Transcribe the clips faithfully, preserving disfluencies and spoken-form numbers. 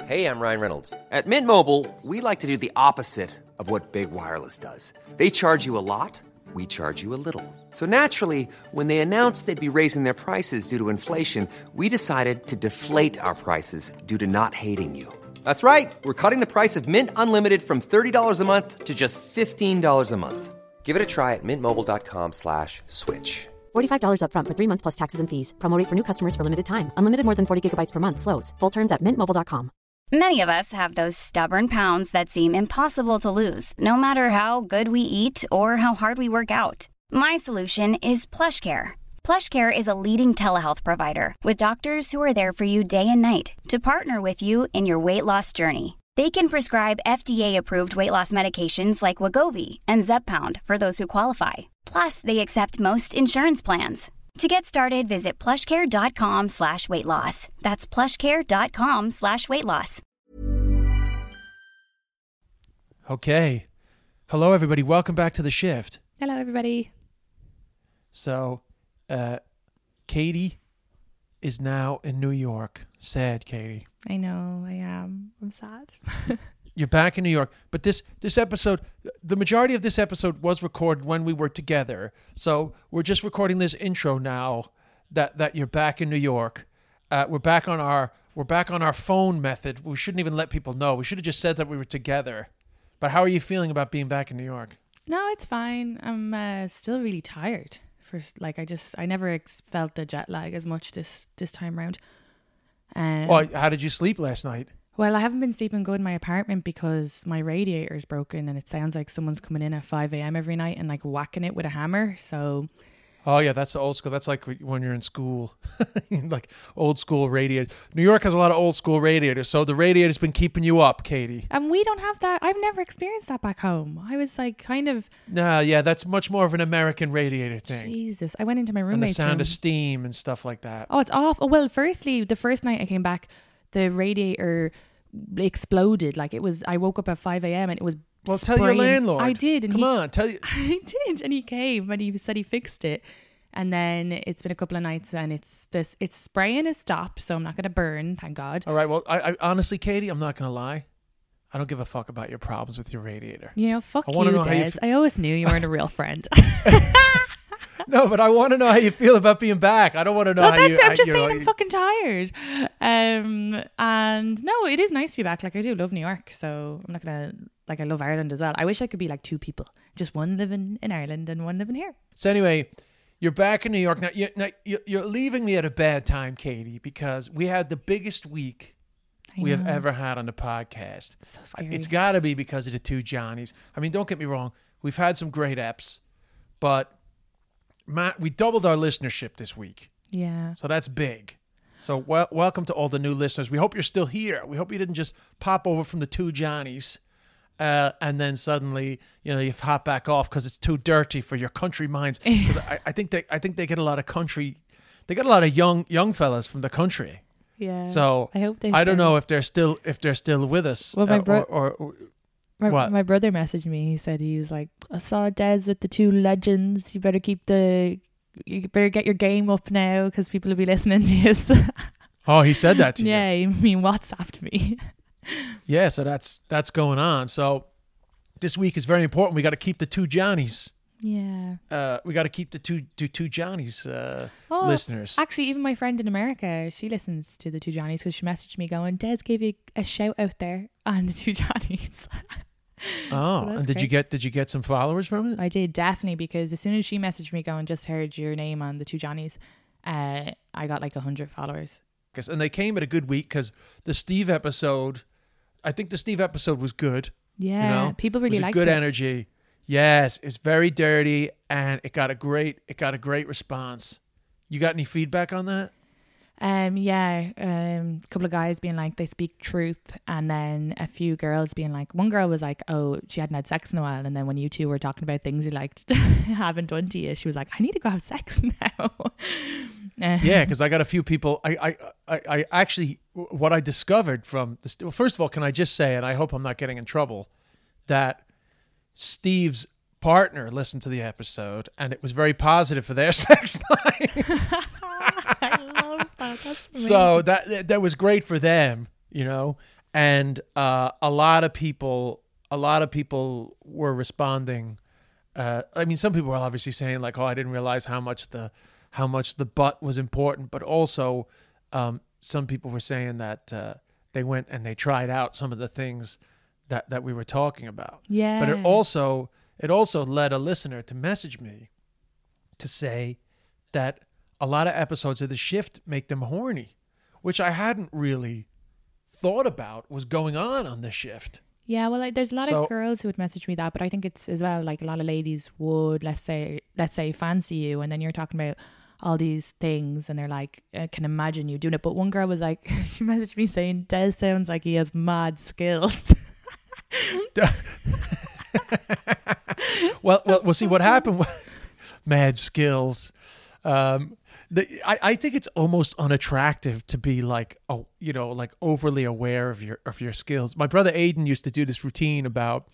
Hey, I'm Ryan Reynolds. At Mint Mobile, we like to do the opposite of what Big Wireless does. They charge you a lot, we charge you a little. So naturally, when they announced they'd be raising their prices due to inflation, we decided to deflate our prices due to not hating you. That's right. We're cutting the price of Mint Unlimited from thirty dollars a month to just fifteen dollars a month. Give it a try at mintmobile.com slash switch. forty-five dollars up front for three months plus taxes and fees. Promo rate for new customers for limited time. Unlimited more than forty gigabytes per month. Slows full terms at mint mobile dot com. Many of us have those stubborn pounds that seem impossible to lose, no matter how good we eat or how hard we work out. My solution is PlushCare. PlushCare is a leading telehealth provider with doctors who are there for you day and night to partner with you in your weight loss journey. They can prescribe F D A-approved weight loss medications like Wegovy and Zepbound for those who qualify. Plus, they accept most insurance plans. To get started, visit plushcare.com slash weight loss. That's plushcare.com slash weight loss. Okay. Hello, everybody. Welcome back to The Shift. Hello, everybody. So, uh, Katie is now in New York. Sad, Katie. I know, I am. I'm sad. You're back in New York. But this this episode, the majority of this episode was recorded when we were together. So we're just recording this intro now that, that you're back in New York. Uh, we're back on our we're back on our phone method. We shouldn't even let people know. We should have just said that we were together. But how are you feeling about being back in New York? No, it's fine. I'm uh, still really tired. First, like I just I never ex- felt the jet lag as much this this time around. Um, well, how did you sleep last night? Well, I haven't been sleeping good in my apartment because my radiator is broken and it sounds like someone's coming in at five a.m. every night and like whacking it with a hammer. So, oh yeah, that's the old school. That's like when you're in school, like old school radiator. New York has a lot of old school radiators, so the radiator's been keeping you up, Katie. And we don't have that. I've never experienced that back home. I was like kind of. Nah, yeah, that's much more of an American radiator thing. Jesus, I went into my roommate's and the sound room. of steam and stuff like that. Oh, it's awful. Well, firstly, the first night I came back, the radiator exploded. Like it was, I woke up at five a.m. and it was well spraying. Tell your landlord. I did. And come he, on tell you I did, and he came and he said he fixed it, and then it's been a couple of nights and it's this it's spraying has stopped, so I'm not going to burn, thank God. All right, well I, I honestly, Katie, I'm not going to lie, I don't give a fuck about your problems with your radiator. You know, fuck I you, know Des. how you f- I always knew you weren't a real friend. No, but I want to know how you feel about being back. I don't want to know well, how that's you... it. I'm I, just you saying know, I'm fucking tired. Um, and no, it is nice to be back. Like I do love New York, so I'm not going to... Like I love Ireland as well. I wish I could be like two people. Just one living in Ireland and one living here. So anyway, you're back in New York. Now, you, now you're leaving me at a bad time, Katie, because we had the biggest week I we know. have ever had on the podcast. So scary. It's got to be because of the two Johnnies. I mean, don't get me wrong. We've had some great eps, but Matt, we doubled our listenership this week. Yeah. So that's big. So well, welcome to all the new listeners. We hope you're still here. We hope you didn't just pop over from the two Johnnies uh, and then suddenly, you know, you hop back off because it's too dirty for your country minds. Because I, I think they, I think they get a lot of country, they get a lot of young young fellas from the country. Yeah. So I hope they. I don't stay. know if they're still if they're still with us. Well, my uh, bro- or, or, or My, what? my brother messaged me. He said he was like, I saw Des with the two legends. You better keep the, you better get your game up now because people will be listening to you. Oh, he said that to yeah, you. Yeah, I mean, WhatsApped me. Yeah, so that's that's going on. So this week is very important. We got to keep the two Johnnies. Yeah. Uh, we got to keep the two two two Johnnies uh, oh, listeners. Actually, even my friend in America, she listens to the two Johnnies because she messaged me going, Des gave you a shout out there on the two Johnnies. Oh, so and did great. you get did you get some followers from it? I did, definitely, because as soon as she messaged me going, just heard your name on the two Johnnies, uh, I got like a hundred followers. And they came at a good week because the Steve episode, I think the Steve episode was good. Yeah, you know? people really it was liked good it. energy. Yes, it's very dirty, and it got a great it got a great response. You got any feedback on that? Um, yeah, um, a couple of guys being like they speak truth, and then a few girls being like, one girl was like, oh, she hadn't had sex in a while, and then when you two were talking about things you liked haven't done to you, she was like, I need to go have sex now. uh, Yeah, because I got a few people. I, I, I, I actually, what I discovered from this. Well, first of all, can I just say, and I hope I'm not getting in trouble, that Steve's partner listened to the episode, and it was very positive for their sex life. I love that. That's amazing. So that that was great for them, you know. and uh, a lot of people, a lot of people were responding. Uh, I mean, some people were obviously saying like, "Oh, I didn't realize how much the how much the butt was important," but also um, some people were saying that uh, they went and they tried out some of the things that, that we were talking about. Yeah. But it also it also led a listener to message me to say that a lot of episodes of The Shift make them horny, which I hadn't really thought about was going on on The Shift. Yeah, well, like, there's a lot So- of girls who would message me that, but I think it's as well like a lot of ladies would, let's say, let's say, fancy you, and then you're talking about all these things, and they're like, I can imagine you doing it. But one girl was like, she messaged me saying, Des sounds like he has mad skills. well, well, we'll see what happened. was- Mad skills. Um, the, I, I think it's almost unattractive to be like, oh, you know, like overly aware of your of your skills. My brother Aiden used to do this routine about,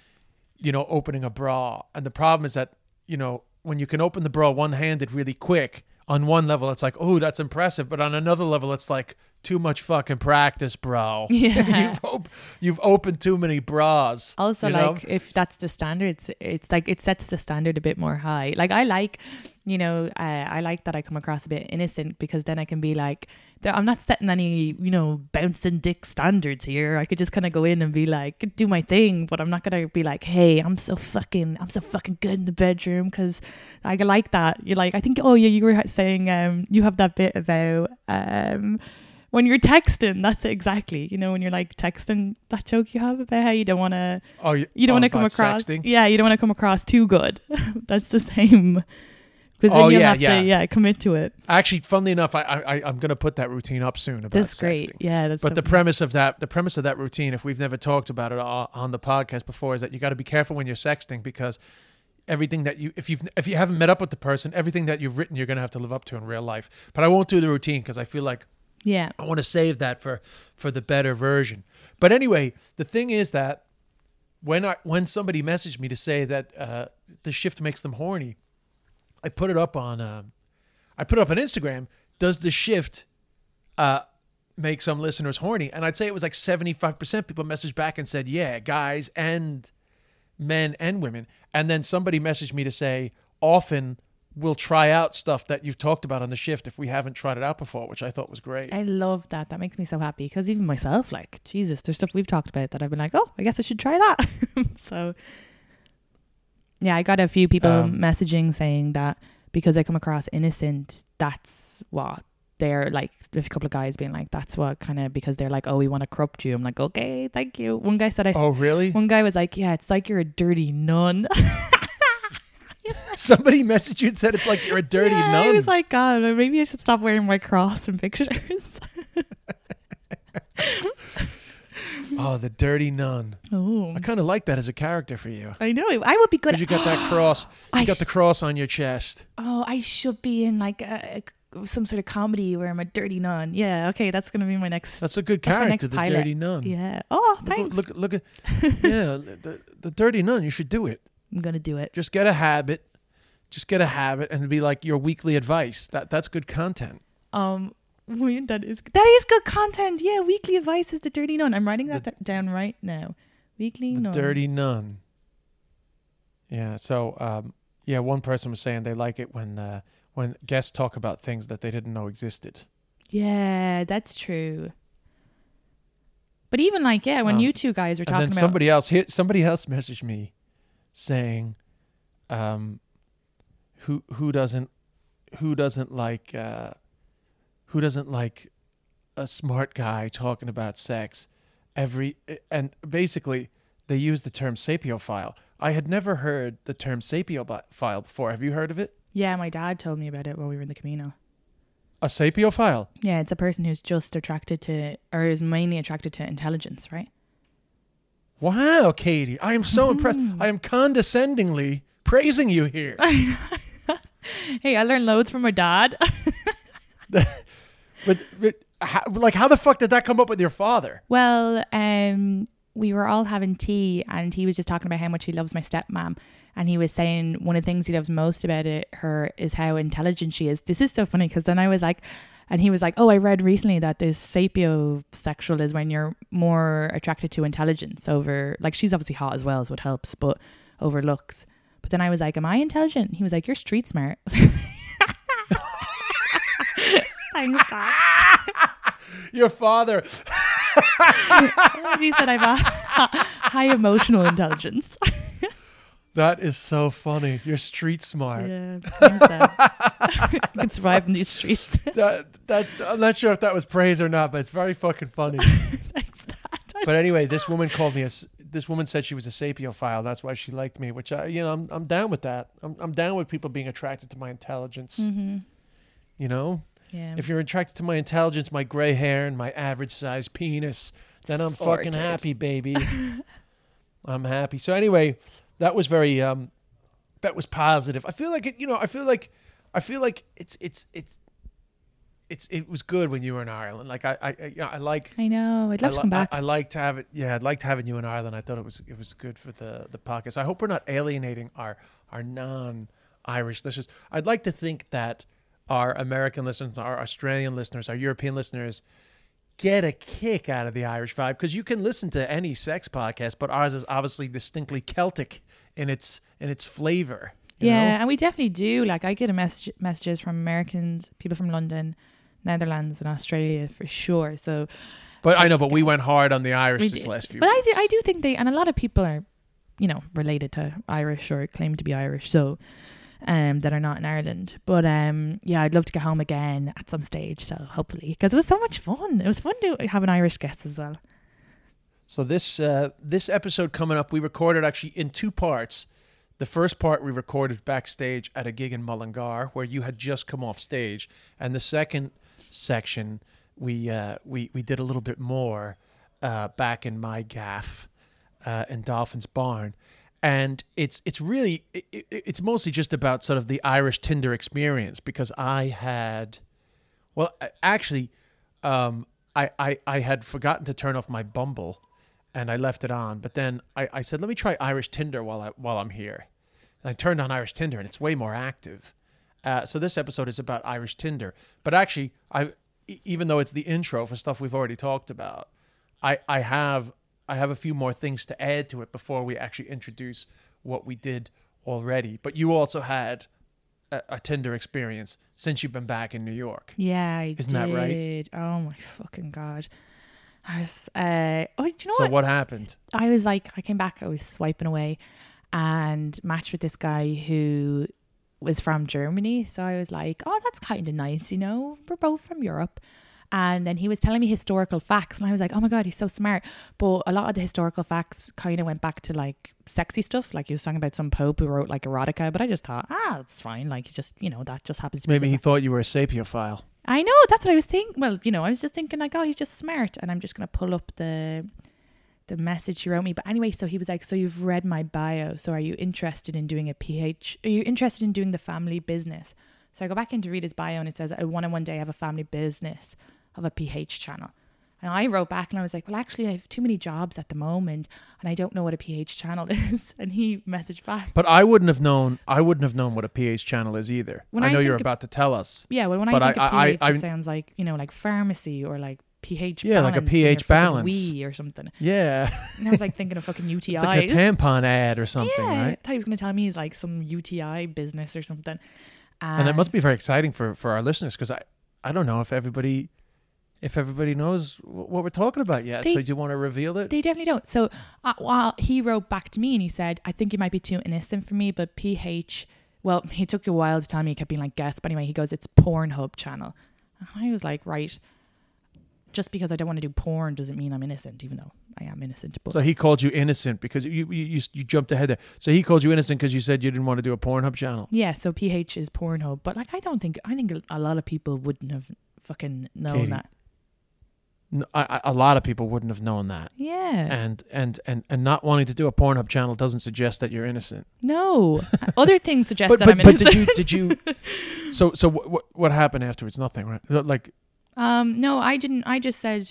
you know, opening a bra, and the problem is that, you know, when you can open the bra one-handed really quick, on one level it's like, oh, that's impressive, but on another level it's like, too much fucking practice, bro. Yeah. you've, op- you've opened too many bras. Also, you know? like, if that's the standard, it's, it's like it sets the standard a bit more high. Like, I like, you know, uh, I like that I come across a bit innocent, because then I can be like, th- I'm not setting any, you know, bouncing dick standards here. I could just kind of go in and be like, do my thing, but I'm not gonna be like, hey, I'm so fucking, I'm so fucking good in the bedroom, because I like that. You're like, I think, oh yeah, you were saying, um, you have that bit about, um. when you're texting, that's it exactly. You know, when you're like texting, that joke you have about how you don't want to, Oh, you, you don't oh, want to come about across, sexting? yeah, you don't want to come across too good. That's the same. Because then Oh, you'll yeah, have yeah. to, yeah, commit to it. Actually, funnily enough, I, I I'm going to put that routine up soon about That's sexting. great. Yeah, that's But the something- premise of that, the premise of that routine, if we've never talked about it on on the podcast before, is that you got to be careful when you're sexting, because everything that you, if you've, if you haven't met up with the person, everything that you've written, you're going to have to live up to in real life. But I won't do the routine because I feel like yeah. I want to save that for, for the better version. But anyway, the thing is that when I, when somebody messaged me to say that uh, The Shift makes them horny, I put it up on, um, I put it up on Instagram. Does The Shift uh, make some listeners horny? And I'd say it was like seventy-five percent people messaged back and said, yeah, guys and men and women. And then somebody messaged me to say, often we'll try out stuff that you've talked about on The Shift if we haven't tried it out before, which I thought was great. I love that. That makes me so happy, because even myself, like, Jesus, there's stuff we've talked about that I've been like, oh, I guess I should try that. So, yeah, I got a few people Um, messaging saying that because I come across innocent, that's what they're like. There's a couple of guys being like, that's what kind of, because they're like, oh, we want to corrupt you. I'm like, okay, thank you. One guy said, I, Oh, really? one guy was like, yeah, it's like you're a dirty nun. Somebody messaged you and said it's like you're a dirty yeah, nun. I was like, God, maybe I should stop wearing my cross in pictures. Oh, the dirty nun. Oh, I kind of like that as a character for you. I know. I would be good. Because you got that cross. You I got the sh- cross on your chest. Oh, I should be in like a, a, some sort of comedy where I'm a dirty nun. Yeah, okay, that's gonna be my next. That's a good that's my character, next the pilot. dirty nun. Yeah. Oh, Look, thanks. look, look at, yeah, the, the dirty nun. You should do it. I'm gonna do it. Just get a habit. Just get a habit and be like your weekly advice. That That's good content. Um, wait, that is that is good content. Yeah, weekly advice is the dirty nun. I'm writing that th- down right now. Weekly The nun. dirty nun. Yeah. So, um, yeah, one person was saying they like it when uh, when guests talk about things that they didn't know existed. Yeah, that's true. But even like, yeah, when Um, you two guys were And talking then about somebody else, here, somebody else messaged me saying, um, who who doesn't who doesn't like uh, who doesn't like a smart guy talking about sex every and basically they use the term sapiophile. I had never heard the term sapiophile before. Have you heard of it? yeah, my dad told me about it while we were in the Camino. A sapiophile? Yeah, it's a person who's just attracted to, or is mainly attracted to intelligence, right? Wow, Katie, I am so impressed. I am condescendingly praising you here. Hey, I learned loads from my dad. But, but how, like, how the fuck did that come up with your father? Well, um, we were all having tea, and he was just talking about how much he loves my stepmom, and he was saying one of the things he loves most about it, her, is how intelligent she is. This is so funny, because then I was like, And he was like, oh, I read recently that this sapiosexual is when you're more attracted to intelligence over, like, she's obviously hot as well, so it helps, but over looks. But then I was like, am I intelligent? He was like, you're street smart. Thanks, Dad. Your father. He said I have a high emotional intelligence. That is so funny. You're street smart. Yeah, thanks, Dad. I can survive in these streets. that, that, I'm not sure if that was praise or not, but it's very fucking funny. Thanks, Dad. But anyway, this woman called me a, this woman said she was a sapiophile. That's why she liked me, which I, you know, I'm, I'm down with that. I'm, I'm down with people being attracted to my intelligence. Mm-hmm. You know, Yeah. if you're attracted to my intelligence, my gray hair, and my average size penis, then I'm Sorted. fucking happy, baby. I'm happy. So anyway, that was very, um, that was positive. I feel like it, you know, I feel like, I feel like it's, it's, it's, it's, it was good when you were in Ireland. Like I, I, I, you know, I like, I know. I'd love I, to come back. I, I like to have it. Yeah, I'd like to have you in Ireland. I thought it was, it was good for the, the podcast. I hope we're not alienating our, our non-Irish listeners. I'd like to think that our American listeners, our Australian listeners, our European listeners get a kick out of the Irish vibe, because you can listen to any sex podcast, but ours is obviously distinctly Celtic in its in its flavor. You yeah, know? and we definitely do. Like, I get a message messages from Americans, people from London, Netherlands, and Australia for sure. So, But I know, but we went hard on the Irish we this did. last few But I weeks. do, I do think they, and a lot of people are, you know, related to Irish or claim to be Irish. So. Um, that are not in Ireland, but um, yeah, I'd love to get home again at some stage. So hopefully, because it was so much fun. It was fun to have an Irish guest as well. So this uh, this episode coming up, we recorded actually in two parts. The first part we recorded backstage at a gig in Mullingar where you had just come off stage, and the second section we uh, we we did a little bit more uh, back in my gaff uh, in Dolphin's Barn. And it's it's really, it, it, it's mostly just about sort of the Irish Tinder experience, because I had, well, actually, um, I, I, I had forgotten to turn off my Bumble, and I left it on. But then I, I said, let me try Irish Tinder while, I, while I'm here. And I turned on Irish Tinder, and it's way more active. Uh, so this episode is about Irish Tinder. But actually, I even though it's the intro for stuff we've already talked about, I, I have... I have a few more things to add to it before we actually introduce what we did already. But you also had a, a Tinder experience since you've been back in New York. Yeah, I Isn't did. that right? Oh my fucking God. I was, uh, oh, do you know So what? what happened? I was like, I came back, I was swiping away and matched with this guy who was from Germany. So I was like, oh, that's kind of nice, you know, we're both from Europe. And then he was telling me historical facts, and I was like, oh my God, he's so smart. But a lot of the historical facts kind of went back to like sexy stuff. Like he was talking about some pope who wrote like erotica, but I just thought, ah, it's fine. Like, it's just, you know, that just happens to be. Maybe he thought you were a sapiophile. I know, that's what I was thinking. Well, you know, I was just thinking like, oh, he's just smart. And I'm just going to pull up the the message he wrote me. But anyway, so he was like, so you've read my bio. So are you interested in doing a PhD? Are you interested in doing the family business? So I go back in to read his bio, and it says, I want to one day have a family business of a P H channel. And I wrote back and I was like, well, actually I have too many jobs at the moment and I don't know what a P H channel is. And he messaged back. But I wouldn't have known, I wouldn't have known what a P H channel is either. When I I know you're think about to tell us. Yeah, well, when But I think I- of I- P H, I- it sounds like, you know, like pharmacy or like pH Yeah, like a balance in pH your fucking balance. wee or something. Yeah. And I was like thinking of fucking U T Is. It's like a tampon ad or something, yeah, I right? thought he was going to tell me he's like some U T I business or something. And it must be very exciting for, for our listeners, because I, I don't know if everybody... If everybody knows what we're talking about yet. They- So do you want to reveal it? They definitely don't. So uh, while he wrote back to me and he said, I think you might be too innocent for me, but P H, well, he took a while to tell me. He kept being like, guess. But anyway, he goes, it's Pornhub channel. And I was like, right. Just because I don't want to do porn doesn't mean I'm innocent, even though I am innocent. But So he called you innocent because you you, you, you jumped ahead there. So he called you innocent because you said you didn't want to do a Pornhub channel. yeah, so P H is Pornhub. But like, I don't think, I think a lot of people wouldn't have fucking known Katie. that. No, I, I, a lot of people wouldn't have known that. Yeah. And, and and and not wanting to do a Pornhub channel doesn't suggest that you're innocent. No. Other things suggest But that but, I'm but innocent. did you did you? So so what what, what happened afterwards? Nothing, right? Like Um, no, I didn't. I just said,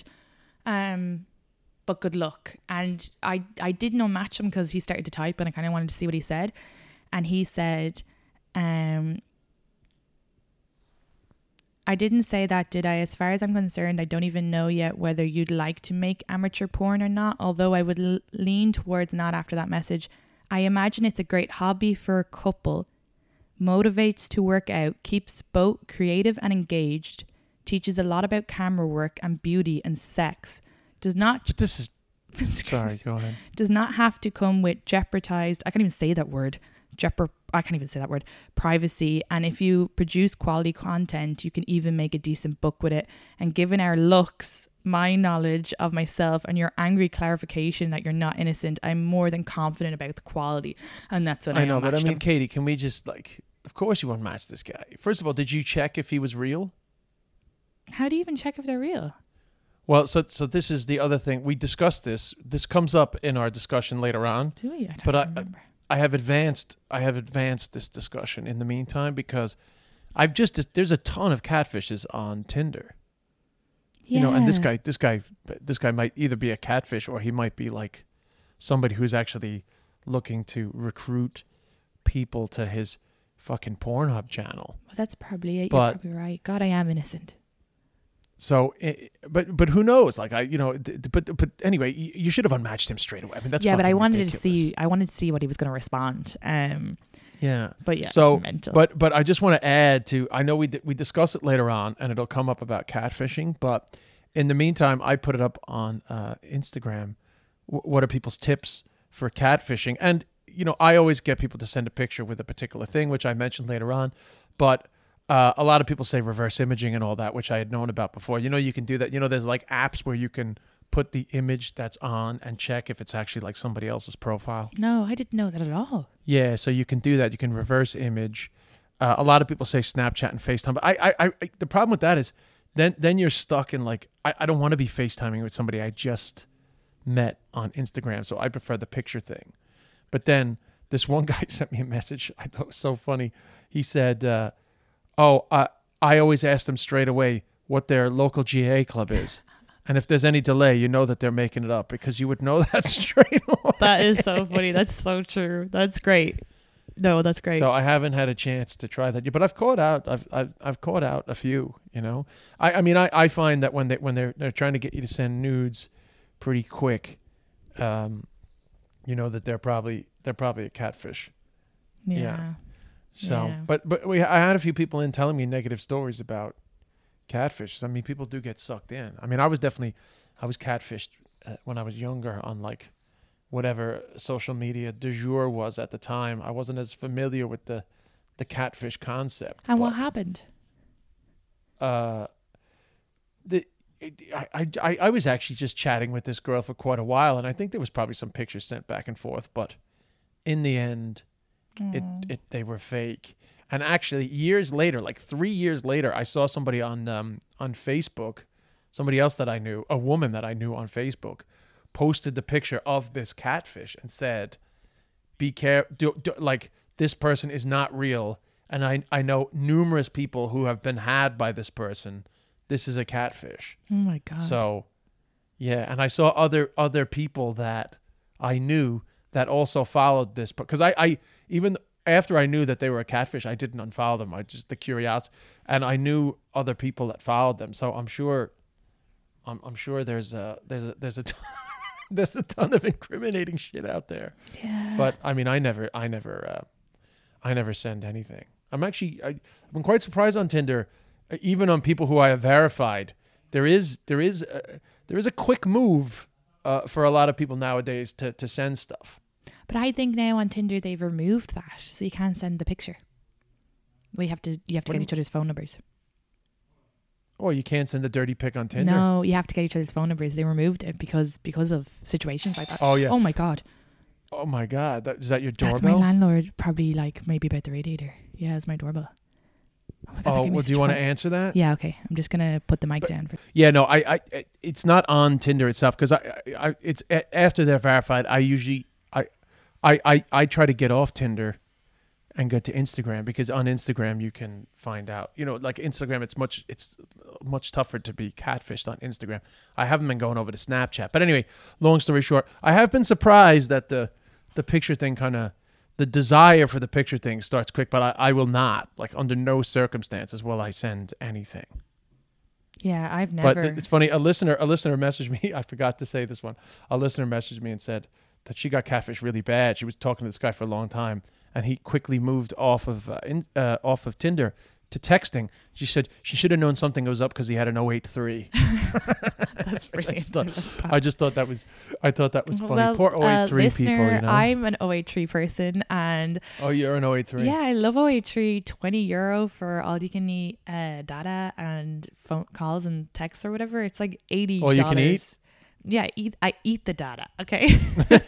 um, but good luck. And I, I did no match him because he started to type and I kind of wanted to see what he said. And he said, um, I didn't say that, did I? As far as I'm concerned, I don't even know yet whether you'd like to make amateur porn or not, although I would l- lean towards not after that message. I imagine it's a great hobby for a couple. Motivates to work out, keeps both creative and engaged, teaches a lot about camera work and beauty and sex. Does not... But this is... Sorry, go ahead. Does not have to come with jeopardized... I can't even say that word. Jeopard... I can't even say that word. Privacy. And if you produce quality content, you can even make a decent book with it. And given our looks, my knowledge of myself, and your angry clarification that you're not innocent, I'm more than confident about the quality. And that's what I, I know. But I mean, him. Katie, can we just like... Of course you won't match this guy. First of all, did you check if he was real? How do you even check if they're real? Well, so so this is the other thing. We discussed this. This comes up in our discussion later on. Do we? I don't but remember. I, I have advanced. I have advanced this discussion in the meantime because I've just there's a ton of catfishes on Tinder. Yeah. You know, and this guy, this guy, this guy might either be a catfish or he might be like somebody who's actually looking to recruit people to his fucking Pornhub channel. Well, that's probably it. But- You're probably right. God, I am innocent. So, eh, but but who knows? Like I, you know, th- th- but but anyway, you, you should have unmatched him straight away. I mean, that's yeah, but I fucking wanted ridiculous. to see. I wanted to see what he was going to respond. Um, Yeah. but yeah, So, it's mental. but but I just want to add to. I know we d- we discuss it later on, and it'll come up about catfishing. But in the meantime, I put it up on uh, Instagram. W- what are people's tips for catfishing? And you know, I always get people to send a picture with a particular thing, which I mentioned later on. But uh, a lot of people say reverse imaging and all that, which I had known about before. You know, you can do that. You know, there's like apps where you can put the image that's on and check if it's actually like somebody else's profile. no, I didn't know that at all. Yeah, so you can do that. You can reverse image. Uh, a lot of people say Snapchat and FaceTime, but I, I, I, the problem with that is, then, then you're stuck in like, I, I don't want to be FaceTiming with somebody I just met on Instagram, so I prefer the picture thing. But then this one guy sent me a message. I thought it was so funny. He said, uh, "Oh, I, I always ask them straight away what their local G A A club is." And if there's any delay, you know that they're making it up because you would know that straight away. That is so funny. That's so true. That's great. No, that's great. So I haven't had a chance to try that yet, but I've caught out. I've I've, I've caught out a few. You know, I, I mean, I, I find that when they when they're they're trying to get you to send nudes pretty quick, um, you know that they're probably they're probably a catfish. yeah. yeah. So, Yeah. but but we I had a few people in telling me negative stories about catfish. I mean, people do get sucked in. I mean, I was definitely I was catfished uh, when I was younger on like whatever social media du jour was at the time. I wasn't as familiar with the the catfish concept. And what but, happened? Uh, the it, I, I I I was actually just chatting with this girl for quite a while, and I think there was probably some pictures sent back and forth, but in the end, it it they were fake. And actually, years later, like three years later, I saw somebody on um on Facebook, somebody else that I knew, a woman that I knew on Facebook, posted the picture of this catfish and said, "Be careful, do, do, like this person is not real." And I I know numerous people who have been had by this person. This is a catfish. Oh my God. So, yeah, and I saw other other people that I knew that also followed this, because I, I even after I knew that they were a catfish, I didn't unfollow them. I just the curiosity, and I knew other people that followed them. So I'm sure, I'm I'm sure there's a there's a there's a ton, there's a ton of incriminating shit out there. yeah. But I mean, I never I never uh, I never send anything. I'm actually I, I'm quite surprised on Tinder. Even on people who I have verified, there is there is a, there is a quick move uh, for a lot of people nowadays to, to send stuff. But I think now on Tinder they've removed that, so you can't send the picture. We have to. You have to What get do each other's phone numbers. Or you can't send a dirty pic on Tinder. No, you have to get each other's phone numbers. They removed it because because of situations like that. Oh yeah. Oh my God. Oh my God. That, is that your That's my doorbell? landlord. Probably like maybe about the radiator. Yeah, it's my doorbell. Oh, my God, that Oh, gave me well, do you such want to fun- answer that? Yeah. Okay. I'm just gonna put the mic down for. Yeah, no, I, I, it's not on Tinder itself because I, I, it's a- after they're verified. I usually, I, I, I, I try to get off Tinder and go to Instagram, because on Instagram you can find out. You know, like Instagram, it's much, it's much tougher to be catfished on Instagram. I haven't been going over to Snapchat, but anyway, long story short, I have been surprised that the, the picture thing kind of the desire for the picture thing starts quick, but I, I will not, like under no circumstances will I send anything. Yeah, I've never. But th- it's funny. A listener, a listener messaged me. I forgot to say this one. A listener messaged me and said that she got catfish really bad. She was talking to this guy for a long time, and he quickly moved off of uh, in, uh, off of Tinder to texting. She said she should have known something was up because he had an oh eight three. That's brilliant. I just, thought, I just thought that was. I thought that was funny. Well, Poor oh eight three uh, listener, people. You know. I'm an oh eight three person, and oh, you're an oh eight three. yeah, I love oh eight three. twenty euro for all you can eat uh, data and phone calls and texts or whatever. It's like eighty dollars. All you can eat. Yeah, eat. I eat the data. Okay.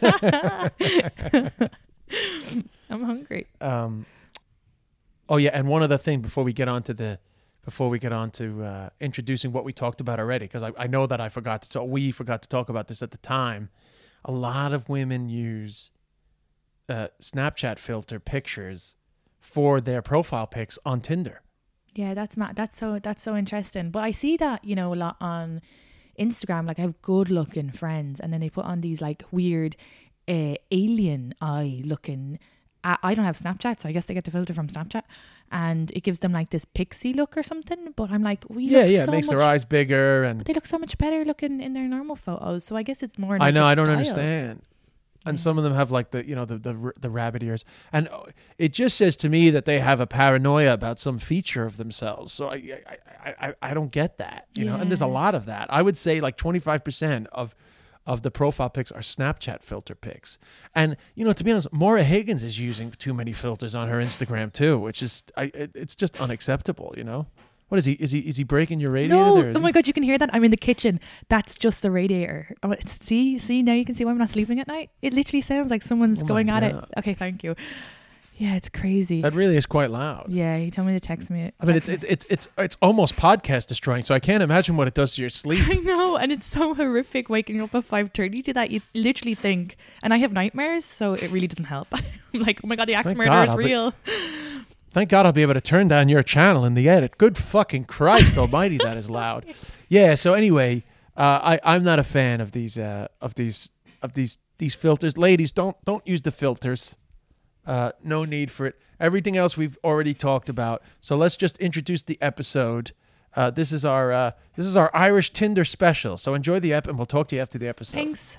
I'm hungry. Um. Oh yeah, and one other thing before we get on to the, before we get on to uh, introducing what we talked about already, because I, I know that I forgot to talk, we forgot to talk about this at the time. A lot of women use uh, Snapchat filter pictures for their profile pics on Tinder. Yeah, that's ma- that's so that's so interesting. But I see that, you know, a lot on Instagram. Like I have good looking friends, and then they put on these like weird uh, alien eye looking. I, I don't have Snapchat, so I guess they get the filter from Snapchat, and it gives them like this pixie look or something. But I'm like, we yeah, look yeah, so it makes much, their eyes bigger, and but they look so much better looking in their normal photos. So I guess it's more. Like I know, a I don't style. understand. And some of them have like the, you know, the, the the rabbit ears, and it just says to me that they have a paranoia about some feature of themselves. So I I I, I don't get that, you know. And there's a Yeah. lot of that. I would say like twenty-five percent of of the profile pics are Snapchat filter pics. And you know, to be honest, Maura Higgins is using too many filters on her Instagram too, which is I it, it's just unacceptable. You know. What is he? Is he is he breaking your radiator? No, there? Is oh my he? god, you can hear that. I'm in the kitchen. That's just the radiator. Oh, it's, see, see, now you can see why I'm not sleeping at night. It literally sounds like someone's Oh my going at it. God. Okay, thank you. Yeah, it's crazy. That really is quite loud. Yeah, he told me to text me. I mean, it's text it's me. it's it's it's almost podcast destroying. So I can't imagine what it does to your sleep. I know, and it's so horrific waking up at five thirty to that. You literally think, and I have nightmares, so it really doesn't help. I'm like, oh my god, the axe Thank murder God, is I'll be- real. Thank God I'll be able to turn down your channel in the edit. Good fucking Christ Almighty, that is loud. Yeah. So anyway, uh, I I'm not a fan of these uh, of these of these these filters. Ladies, don't don't use the filters. Uh, no need for it. Everything else we've already talked about. So let's just introduce the episode. Uh, this is our uh, this is our Irish Tinder special. So enjoy the ep, and we'll talk to you after the episode. Thanks.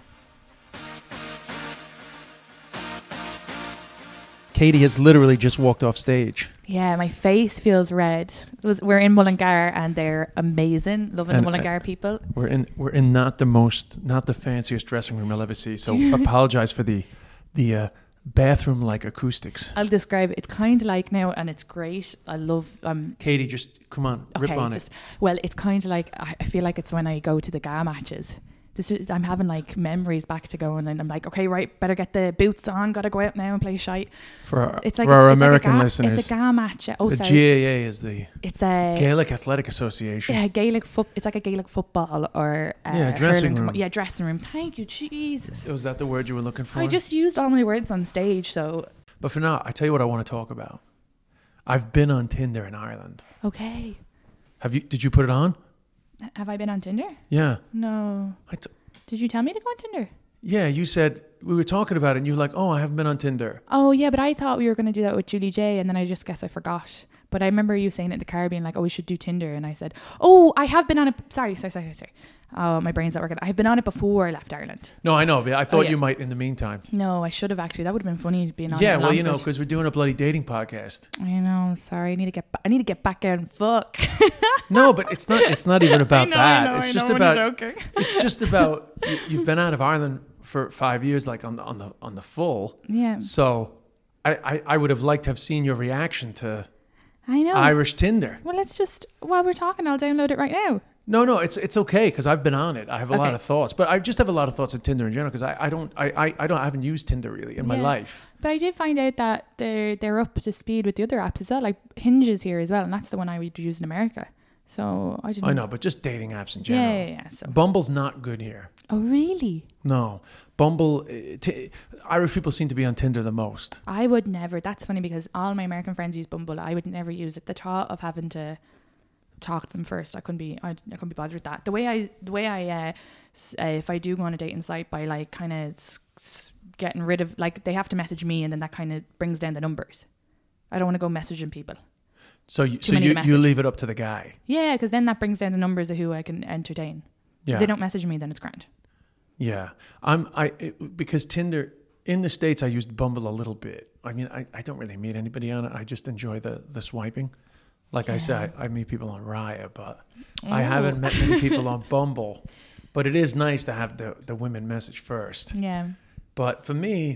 Katie has literally just walked off stage. Yeah, my face feels red. It was, we're in Mullingar and they're amazing. Loving And, the uh, Mullingar people. We're in we're in not the most not the fanciest dressing room you'll ever see. So apologize for the the uh, bathroom like acoustics. I'll describe it. It's kind of like now, and it's great. I love. Um, Katie, just come on, rip okay, on just it. well, it's kind of like I, I feel like it's when I go to the G A A matches. This is, I'm having like memories back to go, and then I'm like, okay, right, better get the boots on. Got to go out now and play shite. For our, It's like for a, our it's American like a G A A, listeners, It's a G A A match. Oh, the sorry. G A A is the It's a Gaelic Athletic Association. yeah Gaelic foot. It's like a Gaelic football or uh, Yeah, dressing hurling com- room. Yeah, dressing room. Thank you, Jesus. Was that the word you were looking for? I just used all my words on stage, so But for now, I tell you what I want to talk about. I've been on Tinder in Ireland. okay. Have you? Did you put it on? Have I been on Tinder? Yeah. No. I t- Did you tell me to go on Tinder? yeah, you said we were talking about it, and you were like, "Oh, I haven't been on Tinder." Oh yeah, but I thought we were going to do that with Julie J, and then I just guess I forgot. But I remember you saying it in the car, being like, "Oh, we should do Tinder," and I said, "Oh, I have been on it." Sorry, sorry, sorry, sorry. Oh, my brain's not working. I've been on it before I left Ireland. No, I know, but I thought yeah. you might in the meantime. No, I should have actually. That would have been funny being on. Yeah, it well, you along know, with- because we're doing a bloody dating podcast. I know. Sorry, I need to get. Ba- I need to get back out and fuck. No, but it's not. It's not even about I know, that. I know, it's I just know, I'm about. joking. It's just about. you- You've been out of Ireland for five years, like on the on the on the full. Yeah, So, I I, I would have liked to have seen your reaction to I know. Irish Tinder. Well, let's just while we're talking, I'll download it right now. No, no, it's it's okay because I've been on it. I have a lot Okay. of thoughts, but I just have a lot of thoughts on Tinder in general because I, I don't I, I I don't I haven't used Tinder really in my Yeah. life. But I did find out that they're they're up to speed with the other apps as well. Like Hinge is here as well, and that's the one I would use in America. So I didn't. I know, but just dating apps in Yeah, general. yeah, yeah. So. Bumble's not good here. Oh really? No, Bumble. uh, T- Irish people seem to be on Tinder the most. I would never. That's funny because all my American friends use Bumble. I would never use it. The thought of having to talk to them first, I couldn't be. I, I couldn't be bothered with that. The way I, the way I, uh, s- uh, if I do go on a dating site by like kind of s- s- getting rid of, like, they have to message me, and then that kind of brings down the numbers. I don't want to go messaging people. So you, It's so too many you, to you message. leave it up to the guy. Yeah, because then that brings down the numbers of who I can entertain. Yeah. If they don't message me, then it's grand. Yeah. I'm I it, because Tinder in the States I used Bumble a little bit. I mean, I, I don't really meet anybody on it. I just enjoy the the swiping. Like I said, I, I meet people on Raya, but I haven't met many people on Bumble. But it is nice to have the, the women message first. Yeah. But for me,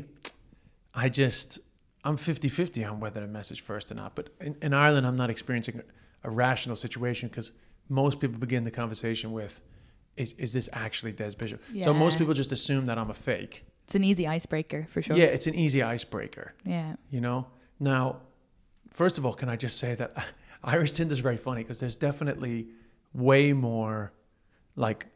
I just, I'm fifty-fifty on whether to message first or not. But in, in Ireland, I'm not experiencing a, a rational situation because most people begin the conversation with, is, is this actually Des Bishop? So most Yeah. people just assume that I'm a fake. It's an easy icebreaker for sure. Yeah, it's an easy icebreaker, Yeah. you know? Now, first of all, can I just say that Irish Tinder is very funny because there's definitely way more like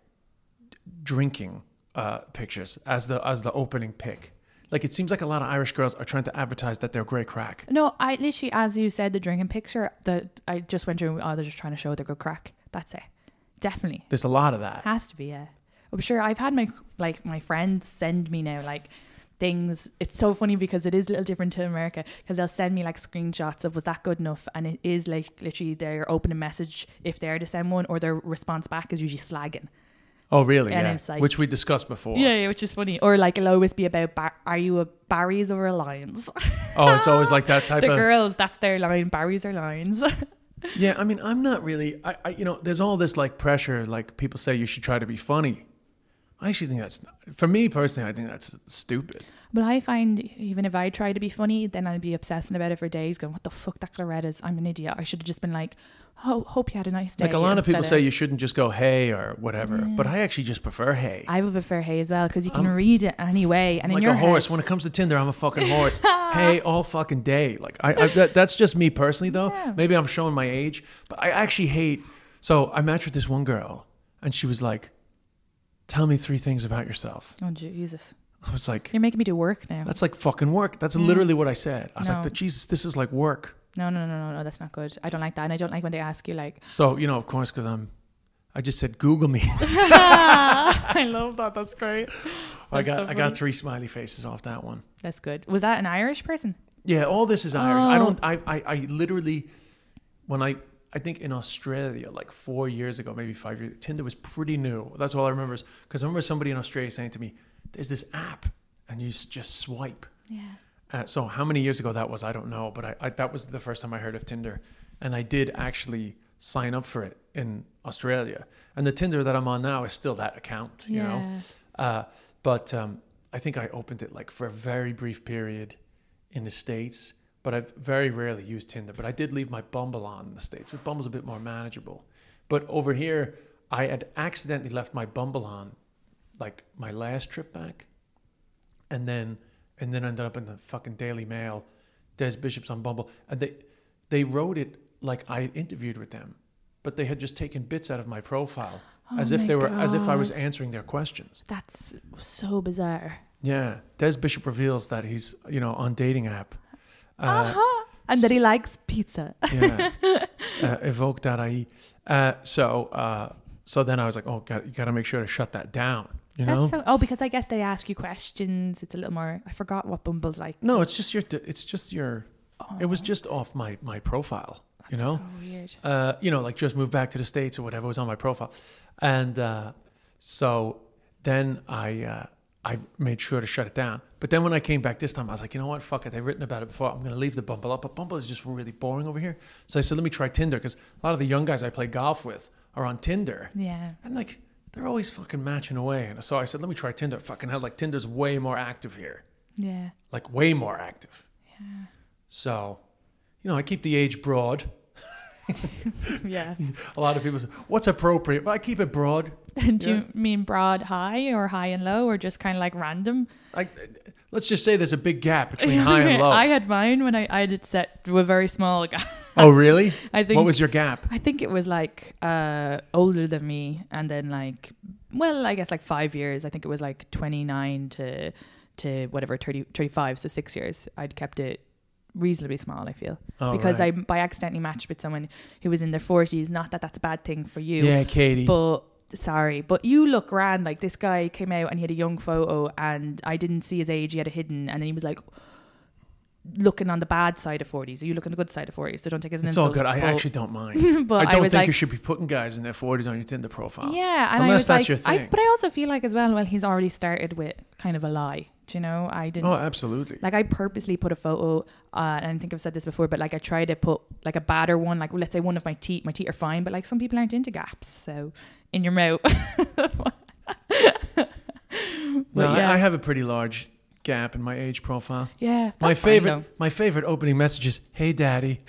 drinking uh, pictures as the as the opening pick. Like it seems like a lot of Irish girls are trying to advertise that they're great crack. No, I literally, as you said, the drinking picture, that I just went through, oh, they're just trying to show they're good crack. That's it. Definitely. There's a lot of that. Has to be, yeah. I'm sure I've had my, like, my friends send me now, like, things. It's so funny because it is a little different to America, because they'll send me, like, screenshots of was that good enough, and it is, like, literally their opening message, if they're to send one, or their response back is usually slagging. Oh, really? And Yeah. it's like- Which we discussed before. Yeah, yeah, which is funny. Or, like, it'll always be about, bar- are you a Barry's or a Lions? Oh, it's always like that type The of. girls, that's their line, Barry's or Lions. Yeah, I mean, I'm not really. I, I, you know, there's all this like pressure. Like people say you should try to be funny. I actually think that's, for me personally, I think that's stupid. But I find even if I try to be funny, then I'd be obsessing about it for days, going, what the fuck, that could have read as I'm an idiot. I should have just been like, oh, hope you had a nice day. Like a lot of people instead say you shouldn't just go hey or whatever, but I actually just prefer hey. I would prefer hey as well, because you can I'm- read it anyway. And like in your a horse. head, When it comes to Tinder, I'm a fucking horse. Hey, all fucking day. Like I, I that, that's just me personally, though. Yeah. Maybe I'm showing my age, but I actually hate. So I matched with this one girl, and she was like, "Tell me three things about yourself." oh, Jesus. I was like, You're making me do work now. "That's like fucking work." That's literally what I said. I was No. like, "Jesus, this is like work." No, no, no, no, no, that's not good. I don't like that. And I don't like when they ask you, like, So you know, of course, because I'm, I just said Google me. I love that. That's great. I That's got so I funny. got three smiley faces off that one. That's good. Was that an Irish person? Yeah, all this is Irish. I Oh. don't. I, I. I literally, when I. I think in Australia, like four years ago, maybe five years, Tinder was pretty new. That's all I remember. Because I remember somebody in Australia saying to me, "There's this app, and you s- just swipe." Yeah. Uh, so how many years ago that was, I don't know. But I, I that was the first time I heard of Tinder, and I did actually sign up for it in Australia. And the Tinder that I'm on now is still that account, you know. Yeah. Uh, but um, I think I opened it like for a very brief period in the States, but I've very rarely used Tinder. But I did leave my Bumble on in the States. So Bumble's a bit more manageable. But over here, I had accidentally left my Bumble on like my last trip back. And then and then ended up in the fucking Daily Mail, Des Bishop's on Bumble. And they they wrote it like I had interviewed with them, but they had just taken bits out of my profile as Oh if my they were as if I was God. answering their questions. That's so bizarre. Yeah, Des Bishop reveals that he's, you know, on dating app. Uh, Uh-huh. And that he likes pizza. yeah, uh, evoke dot I E. Uh, so, uh, so then I was like, oh, God, you got to make sure to shut that down. You know? That's so, oh, because I guess they ask you questions. It's a little more. I forgot what Bumble's like. No, it's just your. It's just your. It was just off my my profile. You know. So weird. Uh, you know, like just moved back to the States or whatever was on my profile, and uh, so then I uh, I made sure to shut it down. But then when I came back this time, I was like, you know what, fuck it. I've written about it before. I'm going to leave the Bumble up, but Bumble is just really boring over here. So I said, let me try Tinder, because a lot of the young guys I play golf with are on Tinder, Yeah. and like they're always fucking matching away. And so I said, let me try Tinder. Fucking hell, like Tinder's way more active here, Yeah. like way more active. Yeah. So, you know, I keep the age broad. Yeah. A lot of people say, what's appropriate? But I keep it broad. Do Yeah. you mean broad high or high and low, or just kind of like random? I, let's just say there's a big gap between high and low. I had mine when I, I had it set to a very small guy. Oh, really? I think What was your gap? I think it was like uh, older than me, and then like, well, I guess like five years. I think it was like twenty-nine to to whatever thirty, thirty-five, so six years. I'd kept it reasonably small, I feel, Oh, because right. I by accidentally matched with someone who was in their forties. Not that that's a bad thing for you, Yeah, Katie. but sorry, but you look grand. Like this guy came out and he had a young photo and I didn't see his age. He had it hidden, and then he was like looking on the bad side of forties. Are you looking on the good side of forties? So don't take it as an It's insult. all good. I but, actually don't mind. but I don't I was think like, you should be putting guys in their forties on your Tinder profile. yeah, and unless I was that's like, your thing. I, but I also feel like as well, well, he's already started with kind of a lie. Do you know? I didn't. Oh, absolutely. Like I purposely put a photo, uh, and I think I've said this before, but like I try to put like a badder one, like let's say one of my teeth. My teeth are fine, but like some people aren't into gaps, so in your mouth. No, yeah. I, I have a pretty large gap in my age profile. Yeah, My that's fine, favorite, though. my favorite opening message is, "Hey, Daddy."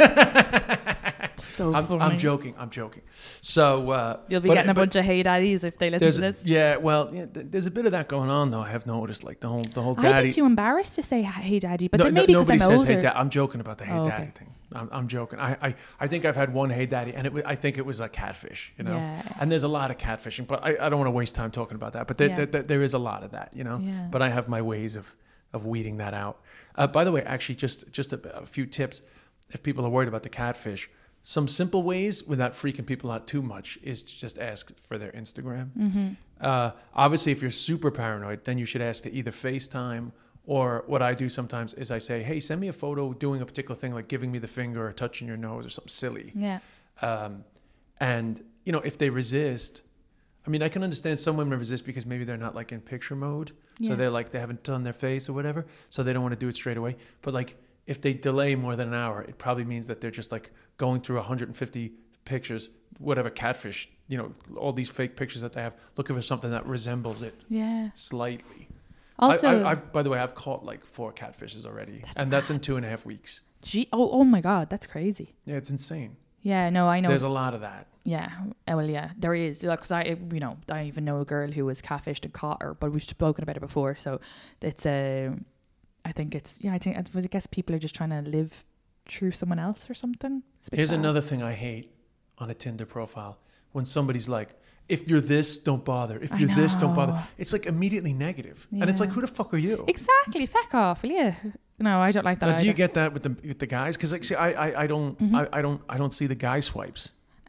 So I'm, funny. I'm joking. I'm joking. So uh, You'll be but- getting a but bunch of hey daddies if they listen there's to this. yeah, well, yeah, th- there's a bit of that going on though. I have noticed, like the whole the whole I'd daddy. be too embarrassed to say hey daddy, but No, then no, maybe because nobody I'm says older. hey dad. I'm joking about the hey Oh, daddy okay. thing. I'm, I'm joking. I, I I think I've had one hey daddy, and it was, I think it was like catfish, you know. Yeah. And there's a lot of catfishing, but I, I don't want to waste time talking about that. But there, Yeah. there, there, there is a lot of that, you know. Yeah. But I have my ways of of weeding that out. Uh, by the way, actually, just just a, a few tips if people are worried about the catfish. Some simple ways without freaking people out too much is to just ask for their Instagram. Mm-hmm. Uh, obviously, if you're super paranoid, then you should ask to either FaceTime, or what I do sometimes is I say, hey, send me a photo doing a particular thing, like giving me the finger or touching your nose or something silly. Yeah. Um, and, you know, if they resist, I mean, I can understand some women resist because maybe they're not like in picture mode. So Yeah. they're like, they haven't done their face or whatever. So they don't want to do it straight away. But like, if they delay more than an hour, it probably means that they're just like going through one hundred fifty pictures, whatever catfish, you know, all these fake pictures that they have, looking for something that resembles it Yeah. slightly. Also, I, I, I've, by the way, I've caught like four catfishes already, That's and that's in mad. two and a half weeks. gee, oh, oh my God, that's crazy. Yeah, it's insane. Yeah, no, I know. There's a lot of that. Yeah, uh, well, yeah, there is. Because I, you know, I even know a girl who was catfished and caught her, but we've spoken about it before. So it's, uh, I think it's, yeah, I think, I guess people are just trying to live through someone else or something. It's a bit Here's sad. another thing I hate on a Tinder profile. When somebody's like, if you're this, don't bother. If I you're this, don't bother. know. It's like immediately negative. And it's like, Yeah. who the fuck are you? Exactly, feck off, will you? No, I don't like that. Now, do you either. get that with the with the guys? Because like, see, I I, I don't Mm-hmm. I, I don't I don't see the guy swipes,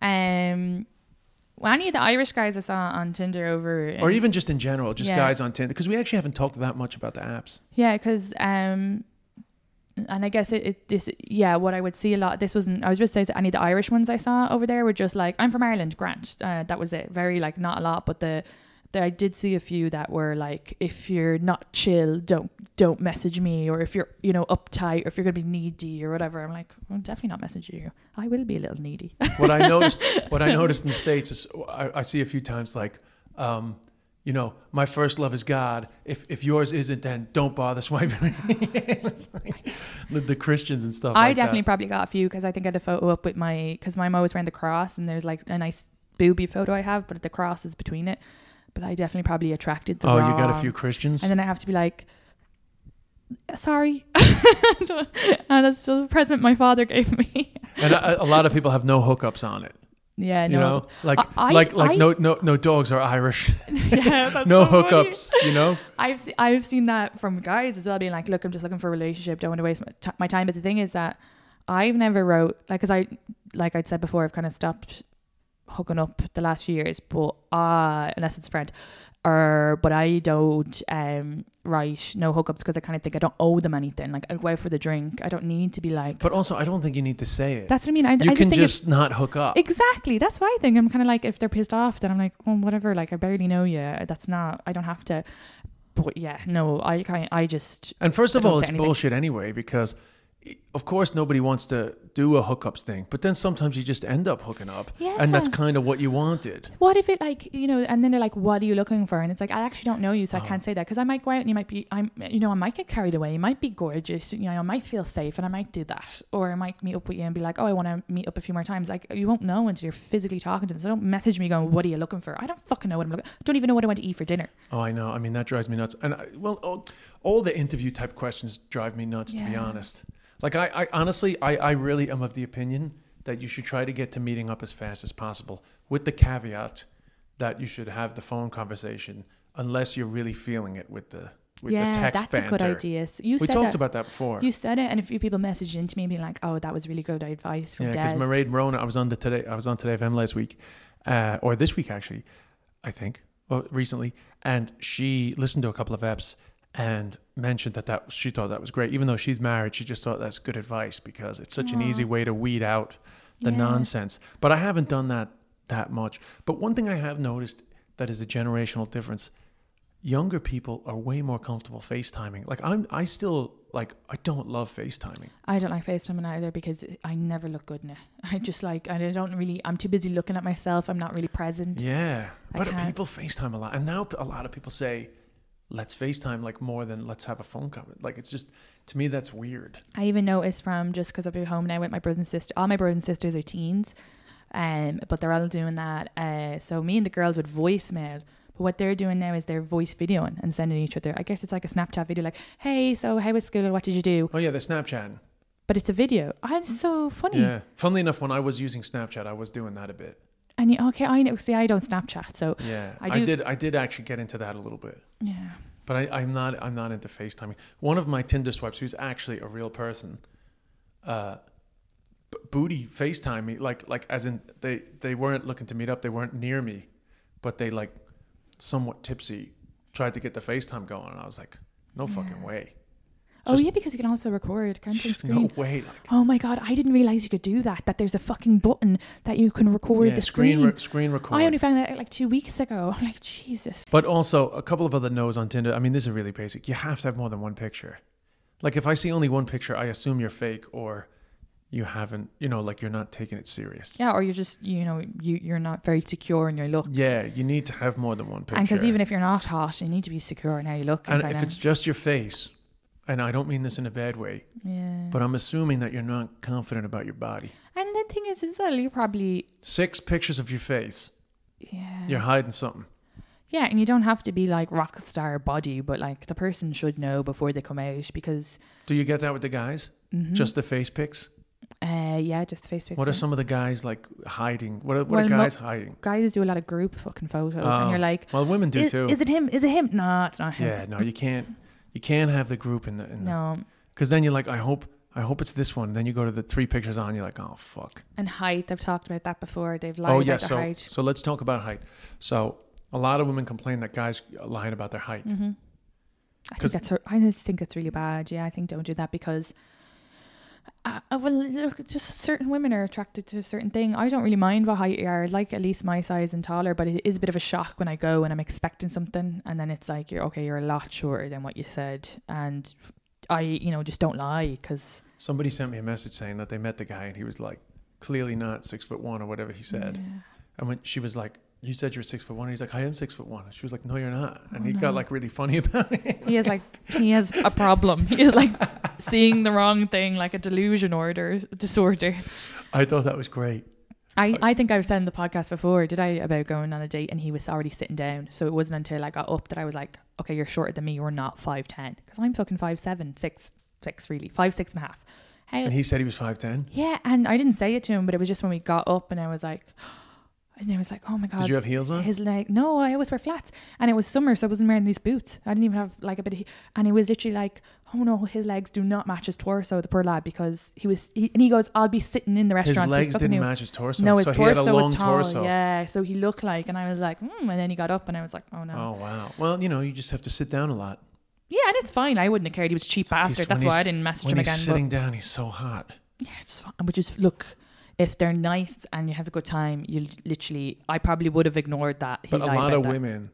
Um, well, any of the Irish guys I saw on Tinder over, or um, even just in general, just yeah. guys on Tinder. Because we actually haven't talked that much about the apps. yeah, because um, and I guess it, it this yeah, what I would see a lot. This wasn't. I was just saying that any of the Irish ones I saw over there were just like, I'm from Ireland, Grant. Uh, that was it. Very like not a lot, but the. the I did see a few that were like, if you're not chill, don't don't message me, or if you're you know uptight, or if you're gonna be needy or whatever. I'm like, I'm definitely not messaging you. I will be a little needy. What I noticed, what I noticed in the States is, I, I see a few times like, um, you know, my first love is God. If if yours isn't, then don't bother swiping me. It's like the, the Christians and stuff. I like definitely that. probably got a few because I think I had a photo up with my, because my always wearing the cross and there's like a nice booby photo I have, but the cross is between it. But I definitely probably attracted the Oh, wrong. you got a few Christians. And then I have to be like, sorry. And that's just a present my father gave me. And a, a lot of people have no hookups on it. Yeah, You no. know, like I- I- like like I- no no no dogs are Irish. Yeah, that's No so funny. hookups. You know. I've se- I've seen that from guys as well, being like, look, I'm just looking for a relationship. Don't want to waste my, t- my time. But the thing is that I've never wrote, like, because I, like I'd said before, I've kind of stopped hooking up the last few years, but uh, unless it's a friend, or but I don't um write no hookups because I kind of think I don't owe them anything. Like, I'll go out for the drink. I don't need to be like. But also, I don't think you need to say it. That's what I mean. I, you I just can think it's- just not hook up. Exactly. That's why I think I'm kind of like, if they're pissed off, then I'm like, well, whatever. Like, I barely know you. That's not, I don't have to. But yeah, no, I kind, I just. And first I of don't all, say it's anything. bullshit anyway, because of course nobody wants to do a hookups thing, but then sometimes you just end up hooking up, and that's Yeah. kind of what you wanted. What if it like, you know, and then they're like, what are you looking for? And it's like, I actually don't know you, so I can't say that, because I might go out and you might be, I'm, you know, I might get carried away. You might be gorgeous, you know, I might feel safe, and I might do that, or I might meet up with you and be like, oh, I want to meet up a few more times. Like, you won't know until you're physically talking to them. So don't message me going, what are you looking for? I don't fucking know what I'm looking. Don't even know what I want to eat for dinner. Oh, I know. I mean, that drives me nuts. And I, well, all, all the interview type questions drive me nuts, to be Yeah. honest. Like, I, I honestly, I, I really am of the opinion that you should try to get to meeting up as fast as possible, with the caveat that you should have the phone conversation unless you're really feeling it with the with yeah, the text that's banter. a good idea. So you We said talked that, about that before. You said it, and a few people messaged into me and being like, "Oh, that was really good advice from Yeah, because Des." Mairead Rona, I was on the today, I was on Today F M last week, uh, or this week actually, I think, well, recently, and she listened to a couple of eps and mentioned that, that she thought that was great. Even though she's married, she just thought that's good advice because it's such Aww. An easy way to weed out the yeah. nonsense. But I haven't done that that much. But one thing I have noticed that is a generational difference, younger people are way more comfortable FaceTiming. Like I'm, I still like, I don't love FaceTiming. I don't like FaceTiming either because I never look good in it. I just like, I don't really, I'm too busy looking at myself. I'm not really present. Yeah. I but can't. People FaceTime a lot. And now a lot of people say, let's FaceTime like more than let's have a phone call. Like it's just, to me, that's weird. I even noticed from just because I'll be home now with my brothers and sisters, all my brothers and sisters are teens, um, but they're all doing that. Uh, so me and the girls would voicemail. But what they're doing now is they're voice videoing and sending each other. I guess it's like a Snapchat video, like, hey, so how was school? What did you do? Oh, yeah, the Snapchat. But it's a video. Oh, it's so funny. Yeah. Funnily enough, when I was using Snapchat, I was doing that a bit. And you, okay, I know. See, I don't Snapchat, so yeah, I, do. I did. I did actually get into that a little bit. Yeah. But I, I'm not. I'm not into FaceTiming. One of my Tinder swipes, who's actually a real person, uh, b- booty FaceTime me, like like as in they they weren't looking to meet up. They weren't near me, but they like. Somewhat tipsy, tried to get the FaceTime going, and I was like, no yeah. fucking way. Oh yeah, because you can also record, can't you? Screen? No way. Like, oh my god, I didn't realize you could do that. That there's a fucking button that you can record yeah, the screen. screen. Re- screen record. I only found that like two weeks ago. I'm like, Jesus. But also a couple of other no's on Tinder. I mean, this is really basic. You have to have more than one picture. Like if I see only one picture, I assume you're fake or you haven't, you know, like you're not taking it serious. Yeah, or you're just, you know, you, you're not very secure in your looks. Yeah, you need to have more than one picture. And because even if you're not hot, you need to be secure in how you look. And, and if it's just your face, and I don't mean this in a bad way, yeah. but I'm assuming that you're not confident about your body. And the thing is, as well, you probably... Six pictures of your face. Yeah. You're hiding something. Yeah, and you don't have to be like rock star body, but like the person should know before they come out because... Do you get that with the guys? Mm-hmm. Just the face pics? Uh, yeah, just face pics. What are some of the guys like hiding? What are, what well, are guys mo- hiding? Guys do a lot of group fucking photos, oh. and you're like, well, women do is, too. Is it him? Is it him? No, it's not him. Yeah, no, you can't. You can't have the group in the. In no, because then you're like, I hope, I hope it's this one. Then you go to the three pictures on, you're like, oh fuck. And height, I've talked about that before. They've lied oh, yeah, about so, their height. So let's talk about height. So a lot of women complain that guys are lying about their height. Mm-hmm. I think that's. I just think it's really bad. Yeah, I think don't do that because. Uh, well, look, just certain women are attracted to a certain thing. I don't really mind what height you are. I like at least my size and taller, but it is a bit of a shock when I go and I'm expecting something, and then it's like you're okay. You're a lot shorter than what you said, and I, you know, just don't lie because somebody sent me a message saying that they met the guy and he was like clearly not six foot one or whatever he said, yeah. and when she was like, you said you're six foot one. He's like, I am six foot one. She was like, no, you're not. And oh, he no. got like really funny about it. He has like, he has a problem. He is like seeing the wrong thing, like a delusion order disorder. I thought that was great. I, I think I've said in the podcast before, did I, about going on a date and he was already sitting down. So it wasn't until I got up that I was like, okay, you're shorter than me. You're not five ten. Because I'm fucking five seven, six, six really, five, six and a half. How, and he said he was five ten? Yeah. And I didn't say it to him, but it was just when we got up and I was like... And I was like, oh my God. Did you have heels on? His leg. No, I always wear flats. And it was summer, so I wasn't wearing these boots. I didn't even have like a bit of... He- and he was literally like, oh no, his legs do not match his torso, the poor lad, because he was... He, and he goes, I'll be sitting in the restaurant. His legs so didn't knew. match his torso? No, his so torso he had a long was tall. torso. Yeah, so he looked like... And I was like, hmm. And then he got up and I was like, oh no. Oh, wow. Well, you know, you just have to sit down a lot. Yeah, and it's fine. I wouldn't have cared. He was a cheap bastard. That's why I didn't message him again. When he's sitting down, he's so hot. Yeah, it's fine. But just look... If they're nice and you have a good time, you literally, I probably would have ignored that. He but a lot of that. women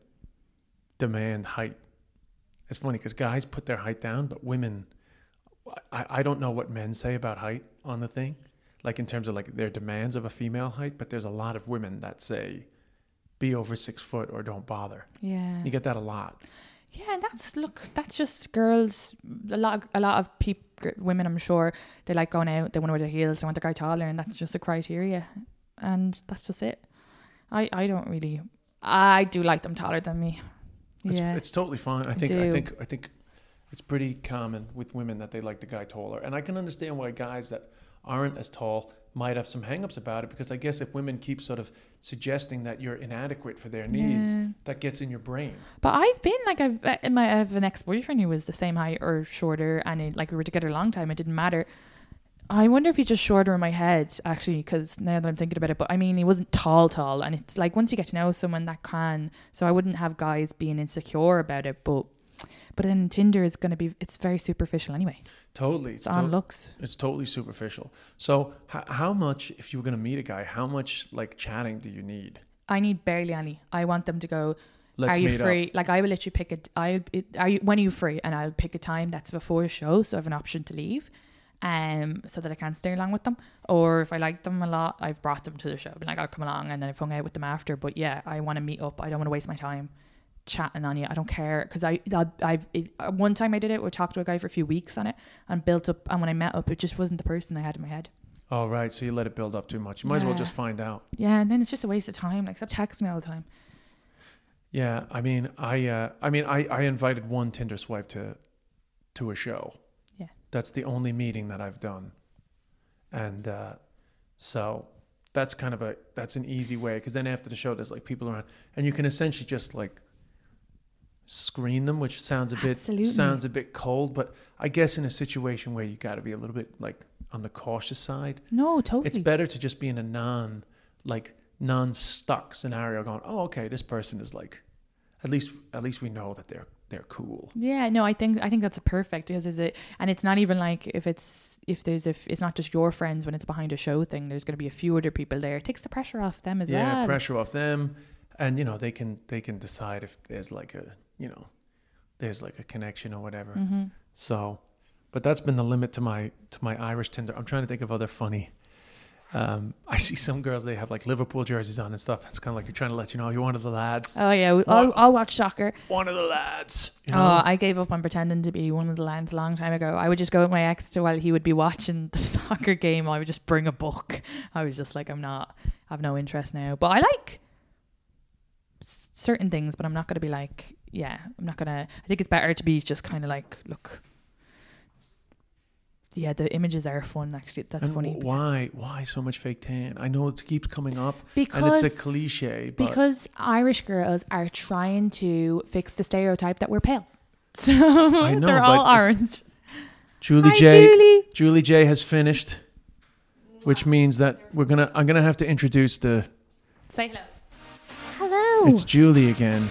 demand height. It's funny because guys put their height down, but women, I, I don't know what men say about height on the thing, like in terms of like their demands of a female height, but there's a lot of women that say be over six foot or don't bother. Yeah. You get that a lot. Yeah, and that's, look, that's just girls, a lot of, a lot of people, women, I'm sure, they like going out, they want to wear their heels, they want the guy taller, and that's just a criteria. And that's just it. I, I don't really, I do like them taller than me. It's, yeah. it's totally fine. I think, I, I think, I think it's pretty common with women that they like the guy taller. And I can understand why guys that aren't as tall might have some hang-ups about it, because I guess if women keep sort of suggesting that you're inadequate for their needs, yeah. that gets in your brain. But I've been like, I've I have an ex-boyfriend who was the same height or shorter, and it, like we were together a long time, it didn't matter. I wonder if he's just shorter in my head, actually, because now that I'm thinking about it. But I mean, he wasn't tall, tall. And it's like once you get to know someone, that can. So I wouldn't have guys being insecure about it. But but then Tinder is going to be, it's very superficial anyway. Totally. It's, it's on to- looks. It's totally superficial. So h- how much, if you were going to meet a guy, how much like chatting do you need? I need barely any. I want them to go, Let's are you meet free? up. Like I will literally pick it. I it, are you when are you free? And I'll pick a time that's before a show, so I have an option to leave, um, so that I can stay along with them. Or if I like them a lot, I've brought them to the show. Been like, I'll come along, and then I've hung out with them after. But yeah, I want to meet up. I don't want to waste my time chatting on you. I don't care because I I I've it, one time I did it. We talked to a guy for a few weeks on it and built up. And when I met up, it just wasn't the person I had in my head. Oh right, so you let it build up too much. You might yeah. as well just find out. Yeah, and then it's just a waste of time. Like stop texting me all the time. Yeah, I mean, I, uh, I mean, I, I invited one Tinder swipe to, to a show. Yeah, that's the only meeting that I've done, and uh, so that's kind of a that's an easy way because then after the show, there's like people around, and you can essentially just like screen them, which sounds a bit Absolutely. sounds a bit cold, but I guess in a situation where you got to be a little bit like on the cautious side. No, totally. It's better to just be in a non like. non-stuck scenario going, oh, okay, this person is like, at least, at least we know that they're, they're cool. Yeah, no, I think, I think that's perfect because is it, and it's not even like if it's, if there's, if it's not just your friends when it's behind a show thing, there's going to be a few other people there. It takes the pressure off them as yeah, well. Yeah, pressure off them. And, you know, they can, they can decide if there's like a, you know, there's like a connection or whatever. Mm-hmm. So, but that's been the limit to my, to my Irish Tinder. I'm trying to think of other funny, Um, I see some girls, they have like Liverpool jerseys on and stuff. It's kind of like you're trying to let you know you're one of the lads. Oh yeah, we, I'll, I'll watch soccer. One of the lads. You know? Oh, I gave up on pretending to be one of the lads a long time ago. I would just go with my ex to while he would be watching the soccer game. I would just bring a book. I was just like, I'm not, I have no interest now. But I like s- certain things, but I'm not going to be like, yeah, I'm not going to, I think it's better to be just kind of like, look, yeah, the images are fun. Actually, that's and funny. Why? Why so much fake tan? I know it keeps coming up, because and it's a cliche. But because Irish girls are trying to fix the stereotype that we're pale, so I know, they're all orange. Julie Hi, J. Julie. Julie J. has finished, which means that we're gonna. I'm gonna have to introduce the. Say hello. Hello. It's Julie again.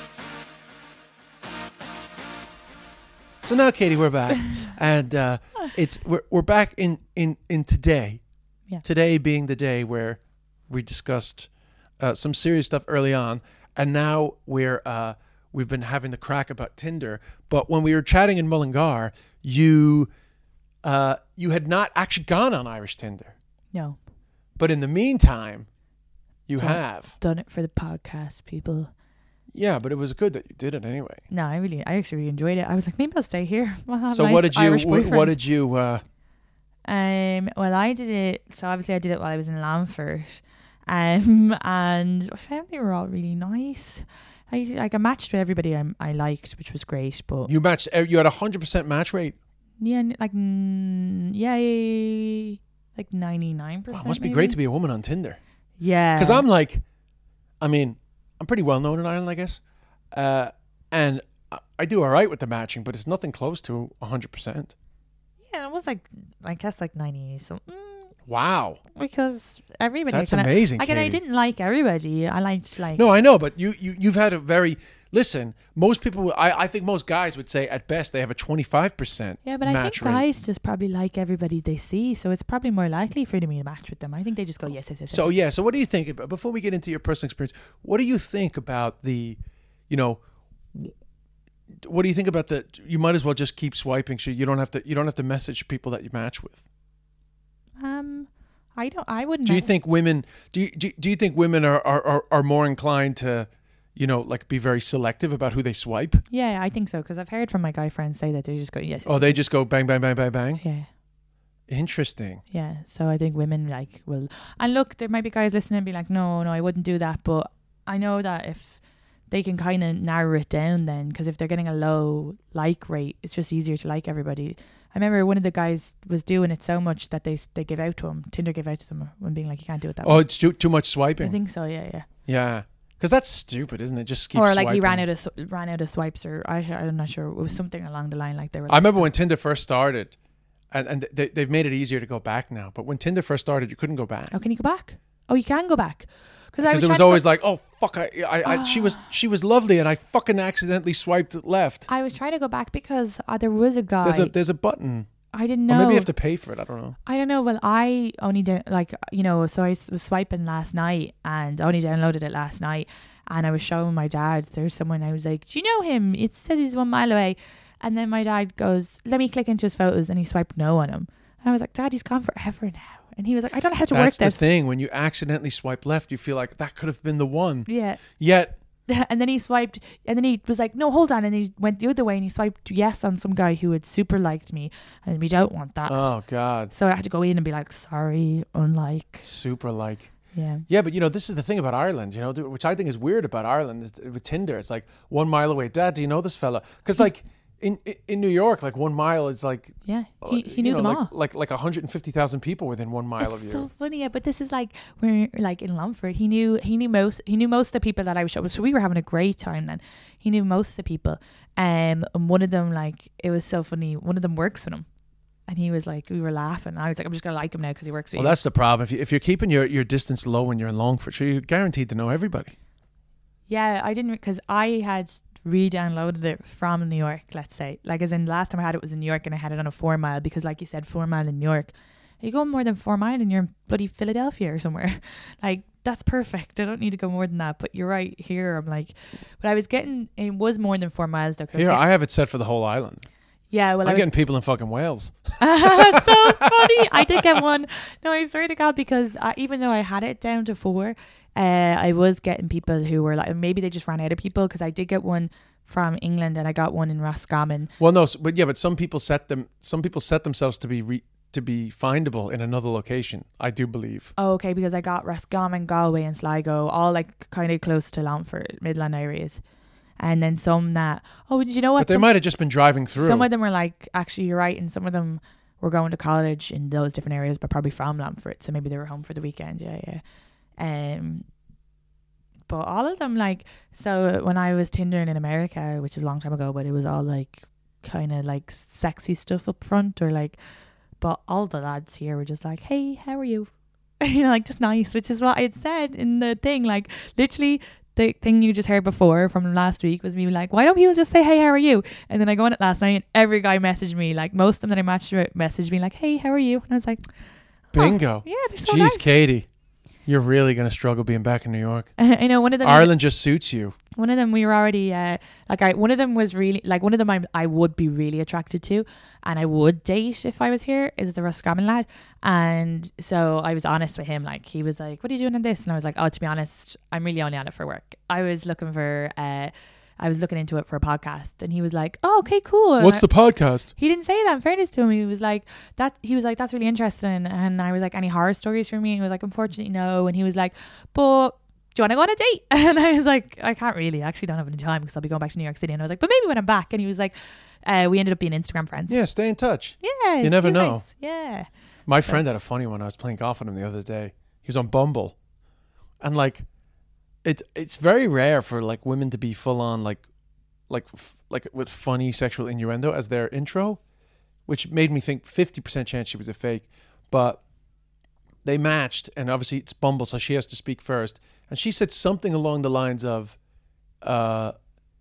So now, Katie, we're back, and uh, it's we're we're back in in in today. Yeah. Today being the day where we discussed uh, some serious stuff early on, and now we're uh, we've been having the crack about Tinder. But when we were chatting in Mullingar, you uh, you had not actually gone on Irish Tinder, No, but in the meantime, you Done- have. done it for the podcast, people. Yeah, but it was good that you did it anyway. No, I really, I actually really enjoyed it. I was like, maybe I'll stay here. I'll have So a nice what did you Irish wh- boyfriend. what did you uh, Um, well, I did it. So obviously, I did it while I was in Lamfort, um, and I found they were all really nice. I like I matched with everybody I I liked, which was great. But you matched? uh, You had a hundred percent match rate. yeah, n- like mm, yeah, yeah, like ninety nine percent. Wow, it must be great to be a woman on Tinder. Yeah, Because I'm like, I mean, I'm pretty well known in Ireland, I guess, uh, and I- I do all right with the matching, but it's nothing close to a hundred percent. yeah, it was like I guess like ninety something. Wow, Because everybody, that's kinda, amazing. Like, and I Katie. didn't like everybody. I liked like No, I know, but you you you've had a very listen. Most people, I I think most guys would say at best they have a twenty-five percent. Yeah, but I match think rate. guys just probably like everybody they see, so it's probably more likely for them to match with them. I think they just go yes, yes, yes. So yes. yeah, so what do you think about, before we get into your personal experience, what do you think about the, you know, what do you think about the, you might as well just keep swiping, so you don't have to, you don't have to message people that you match with. Um, I don't. I wouldn't. Do you know. think women, do you, do, do you think women are, are, are, are more inclined to, you know, like be very selective about who they swipe? Yeah, I think so because I've heard from my guy friends say that they just go yes. yes Oh, they yes, just go bang, bang, bang, bang, bang? Yeah, Interesting. yeah. So I think women like will. And look, there might be guys listening and be like, no, no, I wouldn't do that. But I know that if they can kind of narrow it down, then because if they're getting a low like rate, it's just easier to like everybody. I remember one of the guys was doing it so much that they they gave out to him. Tinder gave out to someone when being like, you can't do it that Oh, way. it's too, too much swiping. I think so. Yeah, yeah. Yeah. Because that's stupid, isn't it? Just keep Or swiping. like he ran out of sw- ran out of swipes, or I I'm not sure. It was something along the line like they were. I remember when Tinder first started, and and they they've made it easier to go back now. But when Tinder first started, you couldn't go back. Oh, can you go back? Oh, you can go back. Because I was Because it was trying to always go- like, oh fuck, I, I, I she was she was lovely, and I fucking accidentally swiped left. I was trying to go back because uh, there was a guy. There's a there's a button. I didn't Or know. maybe you have to pay for it. I don't know. I don't know. Well, I only did like you know, so I s- was swiping last night and I only downloaded it last night, and I was showing my dad. There's someone. I was like, "Do you know him? It says he's one mile away." And then my dad goes, "Let me click into his photos," and he swiped no on him. And I was like, "Dad, he's gone forever now." And he was like, "I don't know how to That's work the this." thing. When you accidentally swipe left, you feel like that could have been the one. Yeah. Yet And then he swiped, and then he was like, "No, hold on," and he went the other way, and he swiped yes on some guy who had super liked me, and we don't want that. oh god, So I had to go in and be like, "Sorry, unlike." super like. Yeah. Yeah, but you know, this is the thing about Ireland, you know, th- which I think is weird about Ireland is, with Tinder. It's like one mile away. Dad, do you know this fella? Because like in in New York, like one mile is like Yeah, uh, he, he you knew know, them like, all. like like one hundred fifty thousand people within one mile of It's you. so funny, yeah. But this is like we're like in Longford. He knew he knew most he knew most of the people that I was showing. So we were having a great time then. He knew most of the people, um, and one of them like it was so funny. One of them works with him, and he was like, we were laughing. I was like, I'm just gonna like him now because he works with Well, you. that's the problem. If you if you're keeping your, your distance low when you're in Longford, sure, you're guaranteed to know everybody. Yeah, I didn't because I had re-downloaded it from New York. Let's say, like as in last time I had it was in New York, and I had it on a four mile because, like you said, four mile in New York. You go more than four mile and you're in bloody Philadelphia or somewhere. Like that's perfect. I don't need to go more than that. But you're right here. I'm like, but I was getting it was more than four miles though. 'cause Here, I, I have it set for the whole island. yeah, well, I'm I was getting people in fucking Wales. That's so funny. I did get one. No, I swear to God, because I, even though I had it down to four, uh, I was getting people who were like, maybe they just ran out of people because I did get one from England and I got one in Roscommon. Well, no, s- but yeah, but some people set them. Some people set themselves to be re, to be findable in another location. I do believe. Oh, okay, because I got Roscommon, Galway, and Sligo, all like kind of close to Longford, Midland areas, and then some that. Oh, did you know what? But they Some- might have just been driving through. Some of them were like, actually, you're right, and some of them were going to college in those different areas, but probably from Longford, so maybe they were home for the weekend. Yeah, yeah. Um, but all of them, like, so when I was Tindering in America, which is a long time ago, but it was all like kind of like sexy stuff up front, or like, but all the lads here were just like, "Hey, how are you?" You know, like just nice, which is what I had said in the thing, like literally. The thing you just heard before from last week was me like, why don't people just say, "Hey, how are you?" And then I go on it last night and every guy messaged me, like most of them that I matched with messaged me like, "Hey, how are you?" And I was like, oh, Bingo. yeah, they're so Jeez, nice. Katie, you're really gonna struggle being back in New York. I know one of them. Ireland just suits you. One of them we were already uh, like I. One of them was really like one of them I I would be really attracted to, and I would date if I was here. Is the Roscommon lad, and so I was honest with him. Like he was like, "What are you doing in this?" And I was like, "Oh, to be honest, I'm really only on it for work. I was looking for uh, I was looking into it for a podcast." And he was like, "Oh, okay, cool." And What's I- the podcast? He didn't say that. In fairness to him, he was like that. He was like, "That's really interesting." And I was like, "Any horror stories for me?" And he was like, "Unfortunately, no." And he was like, "But do you want to go on a date?" And I was like, "I can't really. I actually don't have any time because I'll be going back to New York City." And I was like, "But maybe when I'm back." And he was like, uh, "We ended up being Instagram friends." Yeah, stay in touch. Yeah. You never he was know. nice. Yeah. My friend had a funny one. I was playing golf with him the other day. He was on Bumble, and like, it it's very rare for like women to be full on like, like f- like with funny sexual innuendo as their intro, which made me think fifty percent chance she was a fake. But they matched, and obviously it's Bumble, so she has to speak first. And she said something along the lines of, uh,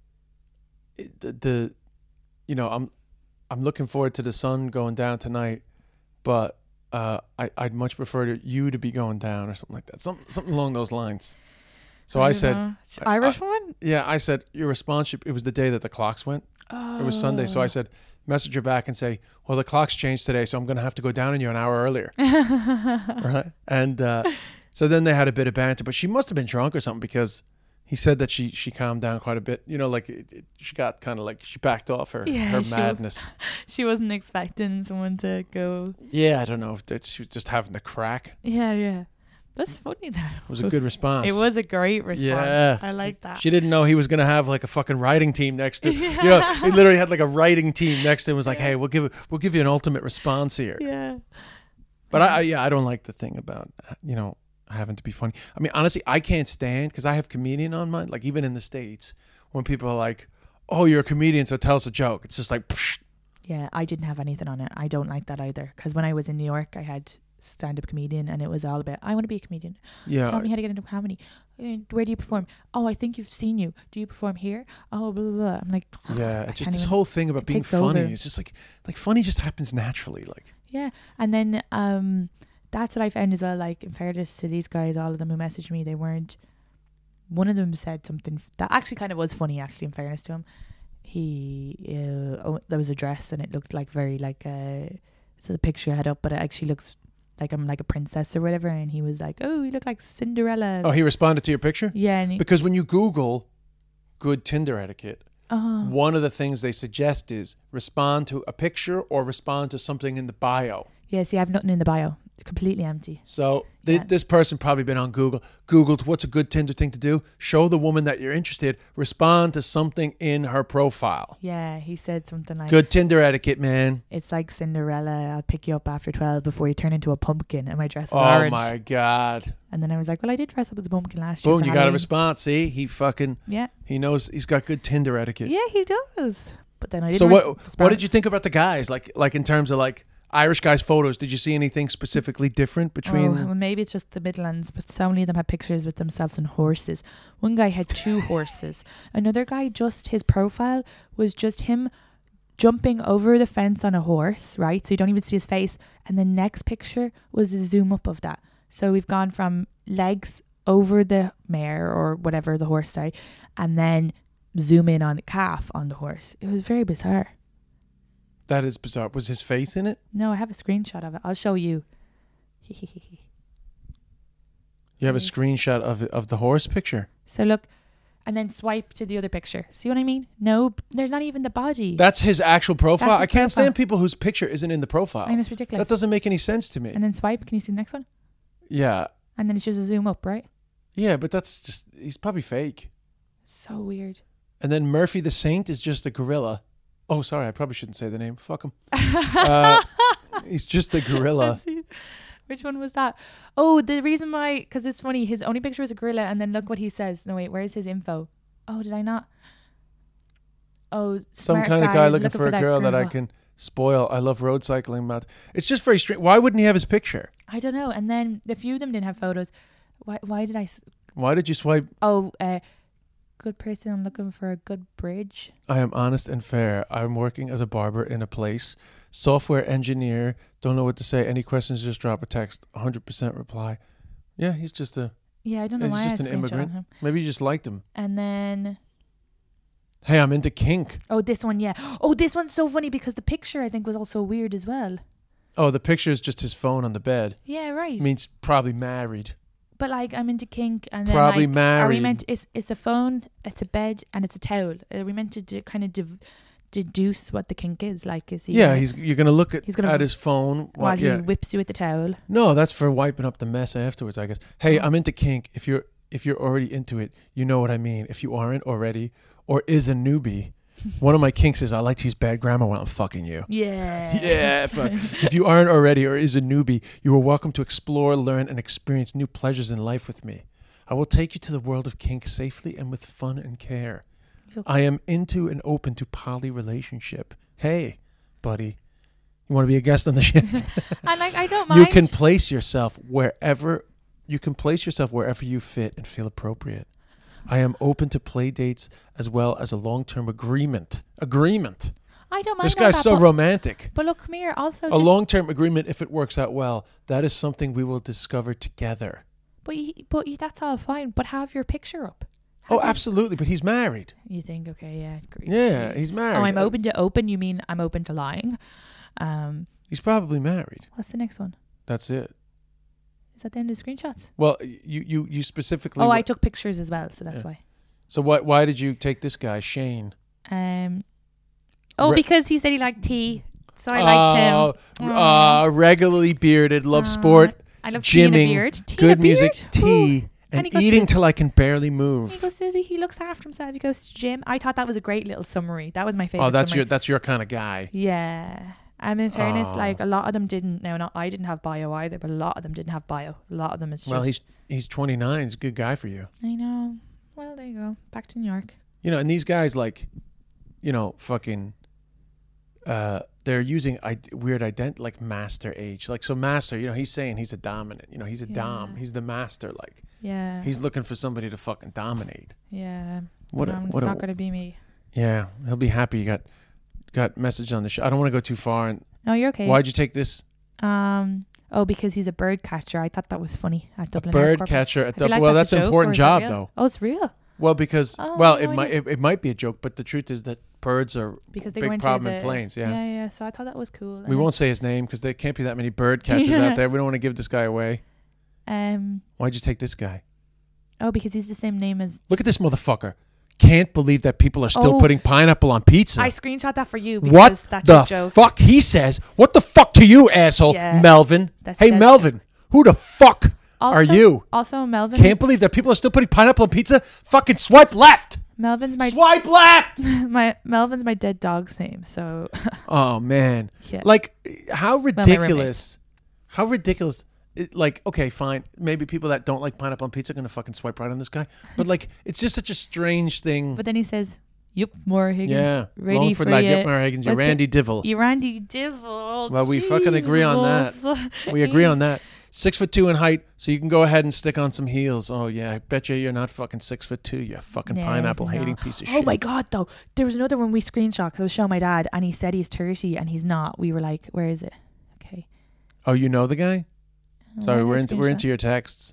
the, the you know, I'm I'm looking forward to the sun going down tonight, but uh, I, I'd much prefer to, you to be going down, or something like that. Some, something along those lines. So I, don't said, know. I- Irish I- one? yeah, I said, your response, should- it was the day that the clocks went. Oh. It was Sunday. So I said, message her back and say, well, the clocks changed today, so I'm going to have to go down on you an hour earlier. Right? And uh, so then they had a bit of banter, but she must have been drunk or something, because he said that she she calmed down quite a bit. You know, like it, it, she got kind of like, she backed off her, Yeah, her she- madness. She wasn't expecting someone to go. Yeah, I don't know if that she was just having a crack. Yeah, yeah. That's funny though. It was a good response. It was a great response. Yeah. I like that. She didn't know he was going to have like a fucking writing team next to, you know, he literally had like a writing team next to him. Was like, hey, we'll give we'll give you an ultimate response here. Yeah. But I, I yeah, I don't like the thing about, you know, having to be funny. I mean, honestly, I can't stand, because I have comedian on mine. Like even in the States, when people are like, oh, you're a comedian, so tell us a joke. It's just like, psh, Yeah, I didn't have anything on it. I don't like that either. Because when I was in New York, I had stand-up comedian, and it was all about, I want to be a comedian. Yeah. Tell me how to get into comedy. Uh, Where do you perform? Oh, I think you've seen you. Do you perform here? Oh, blah, blah, blah. I'm like, Yeah, I it's just can't this even- whole thing about it being takes funny. over. It's just like like funny just happens naturally. Like Yeah. And then um, that's what I found as well. Like, in fairness to these guys, all of them who messaged me, they weren't. One of them said something that actually kind of was funny, actually, in fairness to him. He, uh, oh, there was a dress and it looked like very like a, it's a picture I had up, but it actually looks like I'm like a princess or whatever. And he was like, oh, you look like Cinderella. oh, he responded to your picture? Yeah. And he, Because when you Google good Tinder etiquette, oh, one of the things they suggest is respond to a picture or respond to something in the bio. yeah, see, I have nothing in the bio. Completely empty. So th- Yeah. this person probably been on Google, Googled what's a good Tinder thing to do. Show the woman that you're interested. Respond to something in her profile. Yeah, he said something like, Good Tinder etiquette, man. it's like Cinderella. I'll pick you up after twelve before you turn into a pumpkin, and my dress is Oh orange. my God. And then I was like, well, I did dress up as a pumpkin last year. Boom, for you got a Halloween. response. See, he fucking, Yeah, he knows he's got good Tinder etiquette. yeah, he does. But then I didn't. So what, res- what did you think about the guys? Like, like in terms of like Irish guys' photos, did you see anything specifically different between? Oh, well, maybe it's just the Midlands, but so many of them had pictures with themselves on horses. One guy had two horses. Another guy, just his profile was just him jumping over the fence on a horse, right? So you don't even see his face. And the next picture was a zoom up of that. So we've gone from legs over the mare or whatever the horse say, and then zoom in on the calf on the horse. It was very bizarre. That is bizarre. Was his face in it? No, I have a screenshot of it. I'll show you. You have a screenshot of of the horse picture. So look, and then swipe to the other picture. See what I mean? No, there's not even the body. That's his actual profile. That's his I can't profile. stand people whose picture isn't in the profile. I know, it's ridiculous. That doesn't make any sense to me. And then swipe. Can you see the next one? Yeah, And then it's just a zoom up, right? yeah, but that's just he's probably fake. So weird. And then Murphy the Saint is just a gorilla. Oh, sorry, I probably shouldn't say the name. Fuck him. uh, he's just a gorilla. Let's see. Which one was that? Oh, the reason why, because it's funny. His only picture was a gorilla, and then look what he says. No, wait, where's his info? Oh, did I not? Oh, Some smart kind of guy looking, looking for, a girl, that I can spoil. I love road cycling, Matt. It's just very strange. Why wouldn't he have his picture? I don't know. And then a few of them didn't have photos. Why? Why did I? s- Why did you swipe? Oh, uh, good person looking for a good bridge. I am honest and fair. I'm working as a barber in a place. Software engineer. Don't know what to say. Any questions, just drop a text. one hundred percent reply. Yeah, he's just a Yeah, I don't know he's why just I an screenshot immigrant. him. Maybe you just liked him. And then Hey, I'm into kink. oh, this one, yeah. Oh, this one's so funny because the picture I think was also weird as well. Oh, the picture is just his phone on the bed. Yeah, right. Means probably married. But like I'm into kink, and then Probably like, Are we married. meant? It's it's a phone, it's a bed, and it's a towel. Are we meant to do, kind of div- deduce what the kink is? Like, is he? Yeah, gonna- he's you're gonna look at He's gonna- at his phone while yeah. he whips you with the towel. No, that's for wiping up the mess afterwards, I guess. Hey, I'm into kink. If you're if you're already into it, you know what I mean. If you aren't already or is a newbie, one of my kinks is I like to use bad grammar when I'm fucking you. Yeah. Yeah. If, uh, if you aren't already or is a newbie, you are welcome to explore, learn, and experience new pleasures in life with me. I will take you to the world of kink safely and with fun and care. I am into and open to poly relationship. Hey, buddy, you want to be a guest on the shift? And like I don't mind. You can place yourself wherever you can place yourself wherever you fit and feel appropriate. I am open to play dates as well as a long-term agreement. Agreement. I don't mind. This all guy's that, so but, romantic. But look, come here. Also, A just, long-term agreement, if it works out well, that is something we will discover together. But you, but you, that's all fine. But have your picture up. Oh, Have your- absolutely. But he's married. You think? Okay, yeah. Great. Yeah, Jeez. he's married. Oh, I'm Uh, open to open. You mean I'm open to lying? Um, He's probably married. what's the next one? That's it. Is that the end of the screenshots? Well, you you you specifically. Oh, I took pictures as well, so that's Yeah. why. So why why did you take this guy, Shane? Um. Oh, Re- because he said he liked tea, so I liked him. Oh, Aw. uh, regularly bearded, love Aw. sport, I love tea and a gymming, beard. Tea good and a music, beard? tea, Ooh. and And he goes eating to- till I can barely He move. goes to, he looks after himself. He goes to gym. I thought that was a great little summary. That was my favorite. Oh, that's summary. your that's your kind of guy. Yeah. Um, in fairness, Aw. like a lot of them didn't. No, not I didn't have bio either, but a lot of them didn't have bio. A lot of them is just. Well, he's he's twenty-nine. He's a good guy for you. I know. Well, there you go. Back to New York. You know, and these guys like, you know, fucking uh, they're using I- weird ident like master age. Like so, master. You know, he's saying he's a dominant. You know, he's a Yeah. dom. He's the master. Like Yeah. he's looking for somebody to fucking dominate. Yeah. What a- No, it's what a- not going to be me. Yeah, he'll be happy. You got got message on the show. I don't want to go too far. And No, you're okay. why'd you take this? Um. Oh, because he's a bird catcher. I thought that was funny at Dublin. bird Airport. catcher at I feel Dublin. like Well, that's that's a an joke, important or is that job, real? though. Oh, it's real. Well, because Oh, well, no it might idea. it, it might be a joke, but the truth is that birds are Because they big go into problem the, in planes. Yeah, Yeah, yeah. So I thought that was cool. we won't say his name because there can't be that many bird catchers Yeah. out there. We don't want to give this guy away. Um. Why'd you take this guy? Oh, because he's the same name as. Look at this motherfucker. Can't believe that people are still Oh. putting pineapple on pizza. I screenshot that for you because What that's the your joke. fuck? He says, what the fuck to you, asshole? Yeah. Melvin. That's- Hey, that's- Melvin. Who the fuck Also, are you? Also, Melvin. Can't is- believe that people are still putting pineapple on pizza. Fucking swipe left. Melvin's my Swipe left. my Melvin's my dead dog's name. So Oh, man. Yeah. Like, how my ridiculous. How ridiculous. It, like, okay, fine. Maybe people that don't like pineapple on pizza are going to fucking swipe right on this guy. But, like, it's just such a strange thing. but then he says, "Yup, more Higgins. Yeah. ready Longford for lad, you." yep, Mara Higgins, you What's Randy it? Divil. You Randy Divil. Well, we fucking agree on that. Jesus. We agree on that. Six foot two in height, so you can go ahead and stick on some heels. Oh yeah, I bet you you're not fucking six foot two. You fucking Yeah, pineapple he's hating not. piece of Oh shit. my god, though, there was another one we screenshot because I was showing my dad, and he said he's thirty, and he's not. We were like, "Where is it?" Okay. Oh, you know the guy? Sorry, Where we're did I into we're screenshot? into your texts.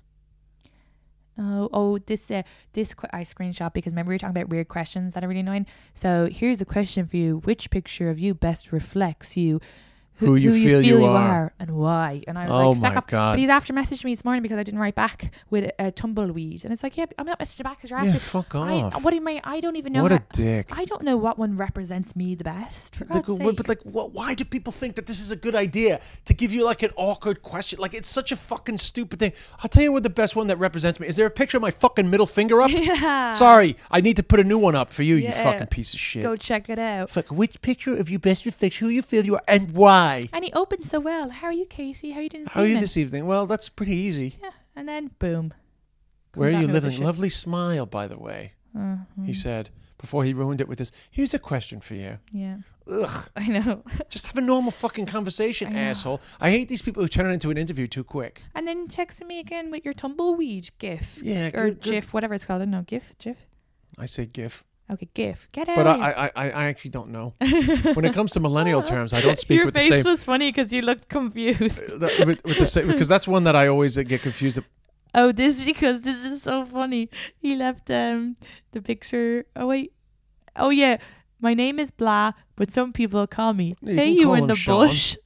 Oh, oh, this uh, this qu- I screenshot because remember we were talking about weird questions that are really annoying. So here's a question for you: which picture of you best reflects you? Who you feel you are. and why? And I was Oh like, my "Fuck off." God. But he's after messaging me this morning because I didn't write back with a, a tumbleweed, and it's like, yeah, I'm not messaging back because you're Yeah, asking. fuck I, off. what do you mean? I don't even know. What a how- dick. I don't know what one represents me the best. For Like, God's what- sake. but like, what, why do people think that this is a good idea to give you like an awkward question? Like, it's such a fucking stupid thing. I'll tell you what the best one that represents me. Is there a picture of my fucking middle finger up? Yeah. Sorry, I need to put a new one up for you, you Yeah. fucking piece of shit. Go check it out. Fuck, which picture of you best reflects who you feel you are and why? And he opened so well. How are you, Katie? How are you doing this How are you evening? this evening? Well, that's pretty easy. Yeah, and then boom. Where Comes are at you me with living? this shit. Lovely smile, by the way. Mhm. He said before he ruined it with this. Here's a question for you. Yeah, Ugh. I know. Just have a normal fucking conversation, I know. asshole. I hate these people who turn it into an interview too quick. And then texting me again with your tumbleweed gif. Yeah, or good- good. gif, whatever it's called. I don't know. GIF, GIF. I say GIF, Okay, GIF. Get out. but I, I, I, I actually don't know. When it comes to millennial terms, I don't speak your with the face same. was funny because you looked confused. that- with, with the same because that's one that I always uh, get confused. Oh, this because this is so funny. He left um the picture. Oh wait. Oh yeah. My name is blah, but some people call me You Hey can you call in him the Sean. bush.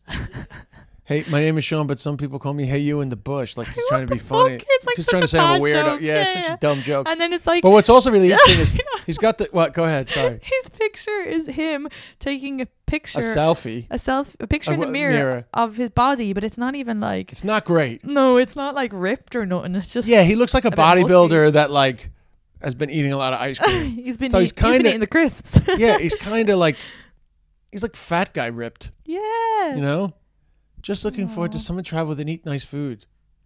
Hey, my name is Sean, but some people call me Hey You in the Bush. Like he's What trying to be the funny. fuck? It's like he's such trying a to say I'm a bad weirdo. joke. Yeah, Yeah, it's such yeah. a dumb joke. And then it's like But what's also really interesting is I know. he's got the what? Go ahead. Sorry. his picture is him taking a picture, A selfie. a self, a picture Of in the what- mirror, mirror. of his body, but it's not even like. It's not great. No, it's not like ripped or nothing. It's just Yeah, he looks like a a bit muscly. bodybuilder that like has been eating a lot of ice cream. he's been So eat- he's he's been kinda- eating the crisps. Yeah, he's kind of like he's like fat guy ripped. yeah. You know, just looking forward to someone travel with and eat nice food.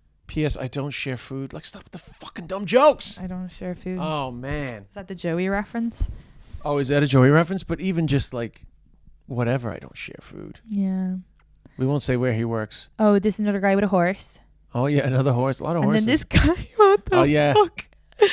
P S. I don't share food. Like, stop with the fucking dumb jokes. I don't share food. Oh man. Is that the Joey reference? Oh, is that a Joey reference? But even just like whatever, I don't share food. Yeah. We won't say where he works. Oh, this is another guy with a horse. Oh yeah, another horse. A lot of And horses. then this guy, what the Oh, yeah. fuck?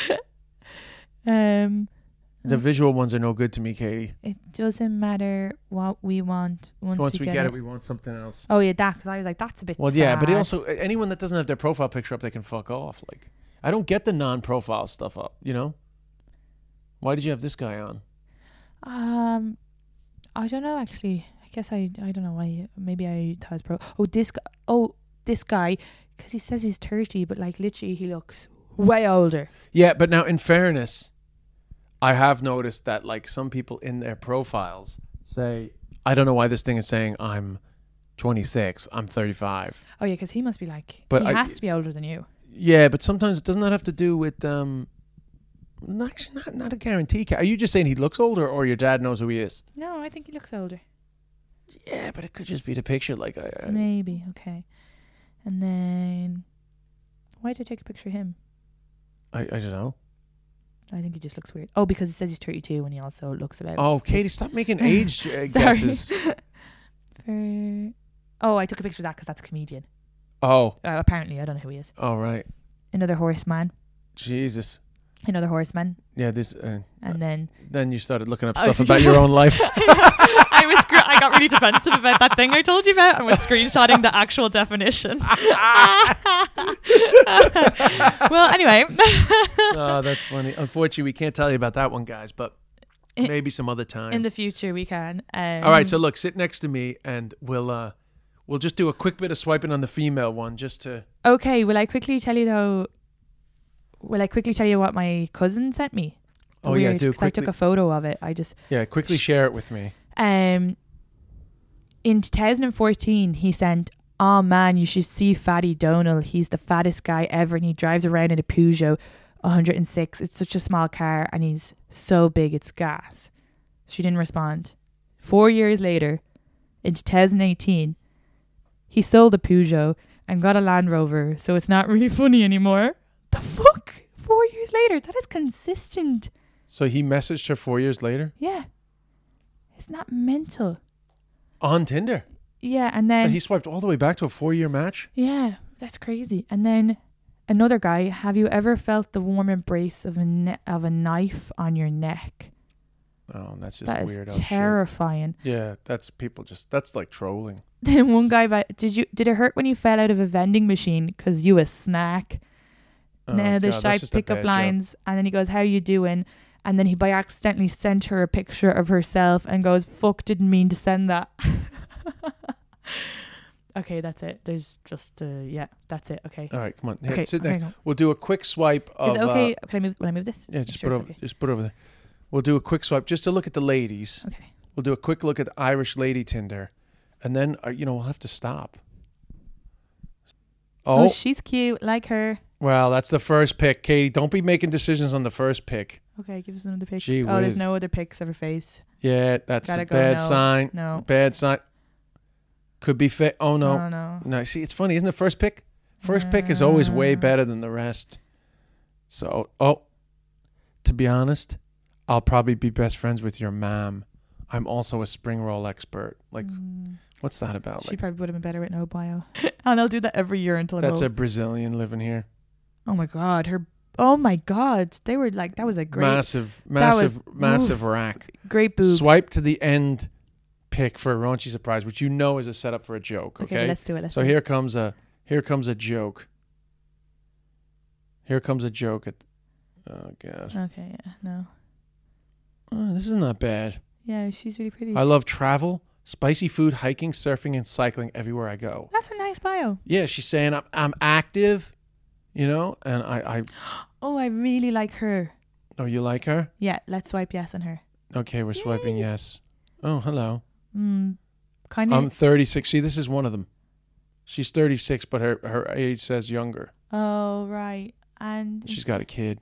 um, The visual ones are no good to me, Katie. it doesn't matter what we want once, Once we, we get it, we want something else. Oh yeah, that because I was like, that's a bit. Well, yeah, but sad. also anyone that doesn't have their profile picture up, they can fuck off. Like, I don't get the non-profile stuff up. You know, why did you have this guy on? Um, I don't know actually. I guess I I don't know why. Maybe I thought his pro. Oh, this guy. Oh, this guy, because he says he's thirty, but like literally he looks way older. Yeah, but now in fairness, I have noticed that like some people in their profiles say, I don't know why this thing is saying I'm twenty-six, I'm thirty-five. Oh yeah, because he must be like. But he I- has to be older than you. Yeah, but sometimes it doesn't that have to do with um. no, Actually, not not a guarantee. Are you just saying he looks older, or your dad knows who he is? No, I think he looks older. Yeah, but it could just be the picture. Like, I, I, Maybe okay. And then, why did I take a picture of him? I, I don't know. I think he just looks weird. Oh, because it says he's thirty-two and he also looks about. Oh, Katie, stop making age uh, Sorry. guesses. For, oh, I took a picture of that because that's a comedian. Oh. Uh, apparently, I don't know who he is. All right. Another horseman. Jesus. Another horseman. Yeah, this. Uh, And then then you started looking up Oh, stuff about your own life. I was scre- I got really defensive about that thing I told you about and was screenshotting the actual definition. Well, anyway. Oh, that's funny. Unfortunately, we can't tell you about that one, guys, but maybe some other time. In the future, we can. Um, All right, so look, sit next to me, and we'll uh, we'll just do a quick bit of swiping on the female one, just to. Okay, will I quickly tell you though? Will I quickly tell you what my cousin sent me? The Oh, yeah, weird- do 'cause I took quickly. a photo of it. I just Yeah, quickly share it with me. um. In two thousand fourteen, he sent, "Oh man, you should see Fatty Donal. He's the fattest guy ever, and he drives around in a Peugeot one hundred six. It's such a small car, and he's so big it's gas." She didn't respond. Four years later, in two thousand eighteen, he sold a Peugeot and got a Land Rover, so it's not really funny anymore. The fuck? Four years later? That is consistent. So he messaged her four years later Yeah. Isn't that mental? on Tinder. Yeah, and So then... he swiped all the way back to a four-year match. Yeah, that's crazy. And then another guy, have you ever felt the warm embrace of a ne- of a knife on your neck? Oh, that's just That weird. is terrifying. Yeah, that's people just. That's like trolling. Then one guy, by, did you did it hurt when you fell out of a vending machine because you a snack? Oh, No, the God, that's shy just a pickup bad joke. lines, and then he goes, "How you doing?" And then he by accidentally sent her a picture of herself and goes, "Fuck, didn't mean to send that." Okay, that's it. There's just uh, yeah, that's it. Okay. All right, come on. Here, Okay, sit okay, next. go. We'll do a quick swipe of. Is it okay? Uh, Can I move? Will I move this? yeah, just Sure, put it's over. okay. Just put over there. We'll do a quick swipe just to look at the ladies. Okay. We'll do a quick look at Irish lady Tinder, and then uh, you know we'll have to stop. Oh, Oh, she's cute. Like her. well, that's the first pick, Katie. Don't be making decisions on the first pick. Okay, give us another pic. Gee oh, there's whiz. no other pics of her face. Yeah, that's Gotta a go, bad no. sign. No. Bad sign. Could be fit. Oh no. No, no. No, see, it's funny, isn't the first pick? First pick is always way Uh. better than the rest. So, oh, to be honest, I'll probably be best friends with your mom. I'm also a spring roll expert. Like, what's that about? She Like, probably would have been better with no bio. And I'll do that every year until I'm that's a old. Brazilian living here. Oh my god, her. Oh my god, they were like that was a great, massive, that was- massive, massive oof. rack. great boobs. Swipe to the end pick for a raunchy surprise, which you know is a setup for a joke. Okay, Okay, let's do it. Let's so do here it. comes a here comes a joke. Here comes a joke at. Oh god, Okay, yeah, no, oh, this is not bad. yeah, she's really pretty. I love travel, spicy food, hiking, surfing, and cycling everywhere I go. That's a nice bio. Yeah, she's saying I'm I'm active, you know, and I I. Oh, I really like her. Oh, you like her? Yeah, let's swipe yes on her. Okay, we're swiping yes. Oh, hello. Mm, kind of. I'm thirty-six. See, this is one of them. She's thirty-six, but her, her age says younger. oh right, and She's got a kid.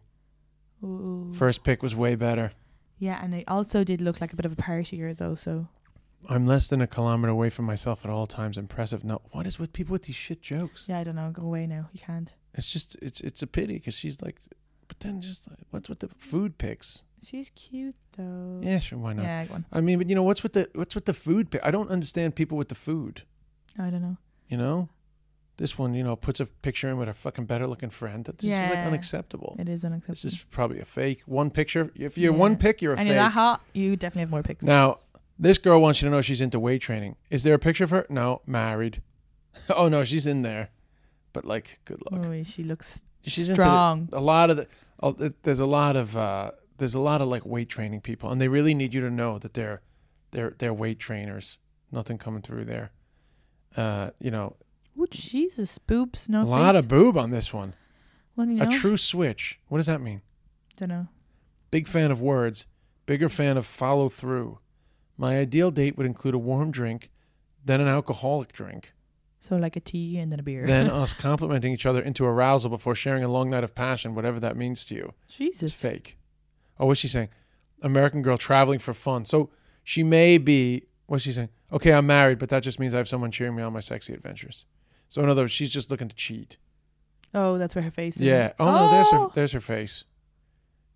ooh. First pick was way better. Yeah, and it also did look like a bit of a partier though. So I'm less than a kilometer away from myself at all times. Impressive. No, what is with people with these shit jokes? yeah, I don't know. Go away now. You can't. It's just, it's it's a pity because she's like, but then just like, what's with the food picks? She's cute though. Yeah, sure, why not? Yeah, go on. I mean, but you know, what's with the what's with the food pick? I don't understand people with the food. I don't know. You know, this one, you know, puts a picture in with her fucking better looking friend. That's just like Yeah. unacceptable. It is unacceptable. This is probably a fake. One picture. If you're Yeah. one pick, you're a and fake. you're that hot, you definitely have more pics. Now, this girl wants you to know she's into weight training. Is there a picture of her? No, married. Oh no, she's in there. But like, good luck. Oh, she looks She's strong. into the, a lot of the. Oh, th- there's a lot of uh, there's a lot of like weight training people, and they really need you to know that they're they're they're weight trainers. Nothing coming through there. Uh, you know, Oh Jesus, boobs, no a lot face. of boob on this one. Well, you know, A true switch. What does that mean? don't know. Big fan of words. Bigger fan of follow through. My ideal date would include a warm drink, then an alcoholic drink, So like a tea and then a beer. then us complimenting each other into arousal before sharing a long night of passion, whatever that means to you. It's Jesus. fake. Oh, what's she saying? American girl traveling for fun. So she may be, what's she saying? Okay, I'm married, but that just means I have someone cheering me on my sexy adventures. So in other words, she's just looking to cheat. Oh, that's where her face is. Yeah. Oh, no, there's her Oh. there's her face.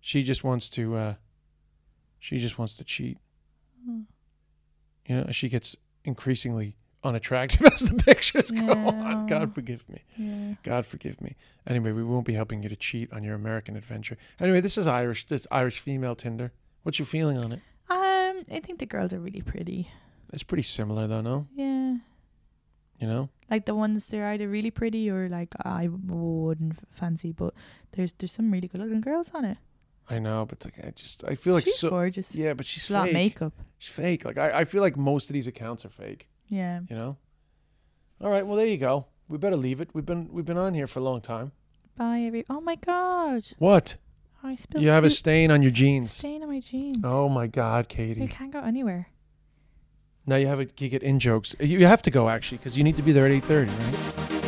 She just wants to. Uh, she just wants to cheat. Hmm. You know, she gets increasingly unattractive as the pictures go on. Yeah. God forgive me. Yeah. God forgive me. Anyway, we won't be helping you to cheat on your American adventure. Anyway, this is Irish. This Irish female Tinder. What's your feeling on it? Um, I think the girls are really pretty. It's pretty similar, though, no? Yeah. You know? Like the ones they're either really pretty or like I wouldn't fancy, but there's there's some really good looking girls on it. I know, but like I just I feel like She's so gorgeous. yeah, but she's She's a lot of fake. makeup. She's fake. Like I, I feel like most of these accounts are fake. Yeah. You know? All right, well there you go. We better leave it. We've been we've been on here for a long time. Bye every. Oh my god! What? I spilled. You have a food- stain on your jeans. stain on my jeans. Oh my God, They Katie. can't go anywhere. Now you have a, you get in jokes. You have to go actually because you need to be there at eight thirty, right?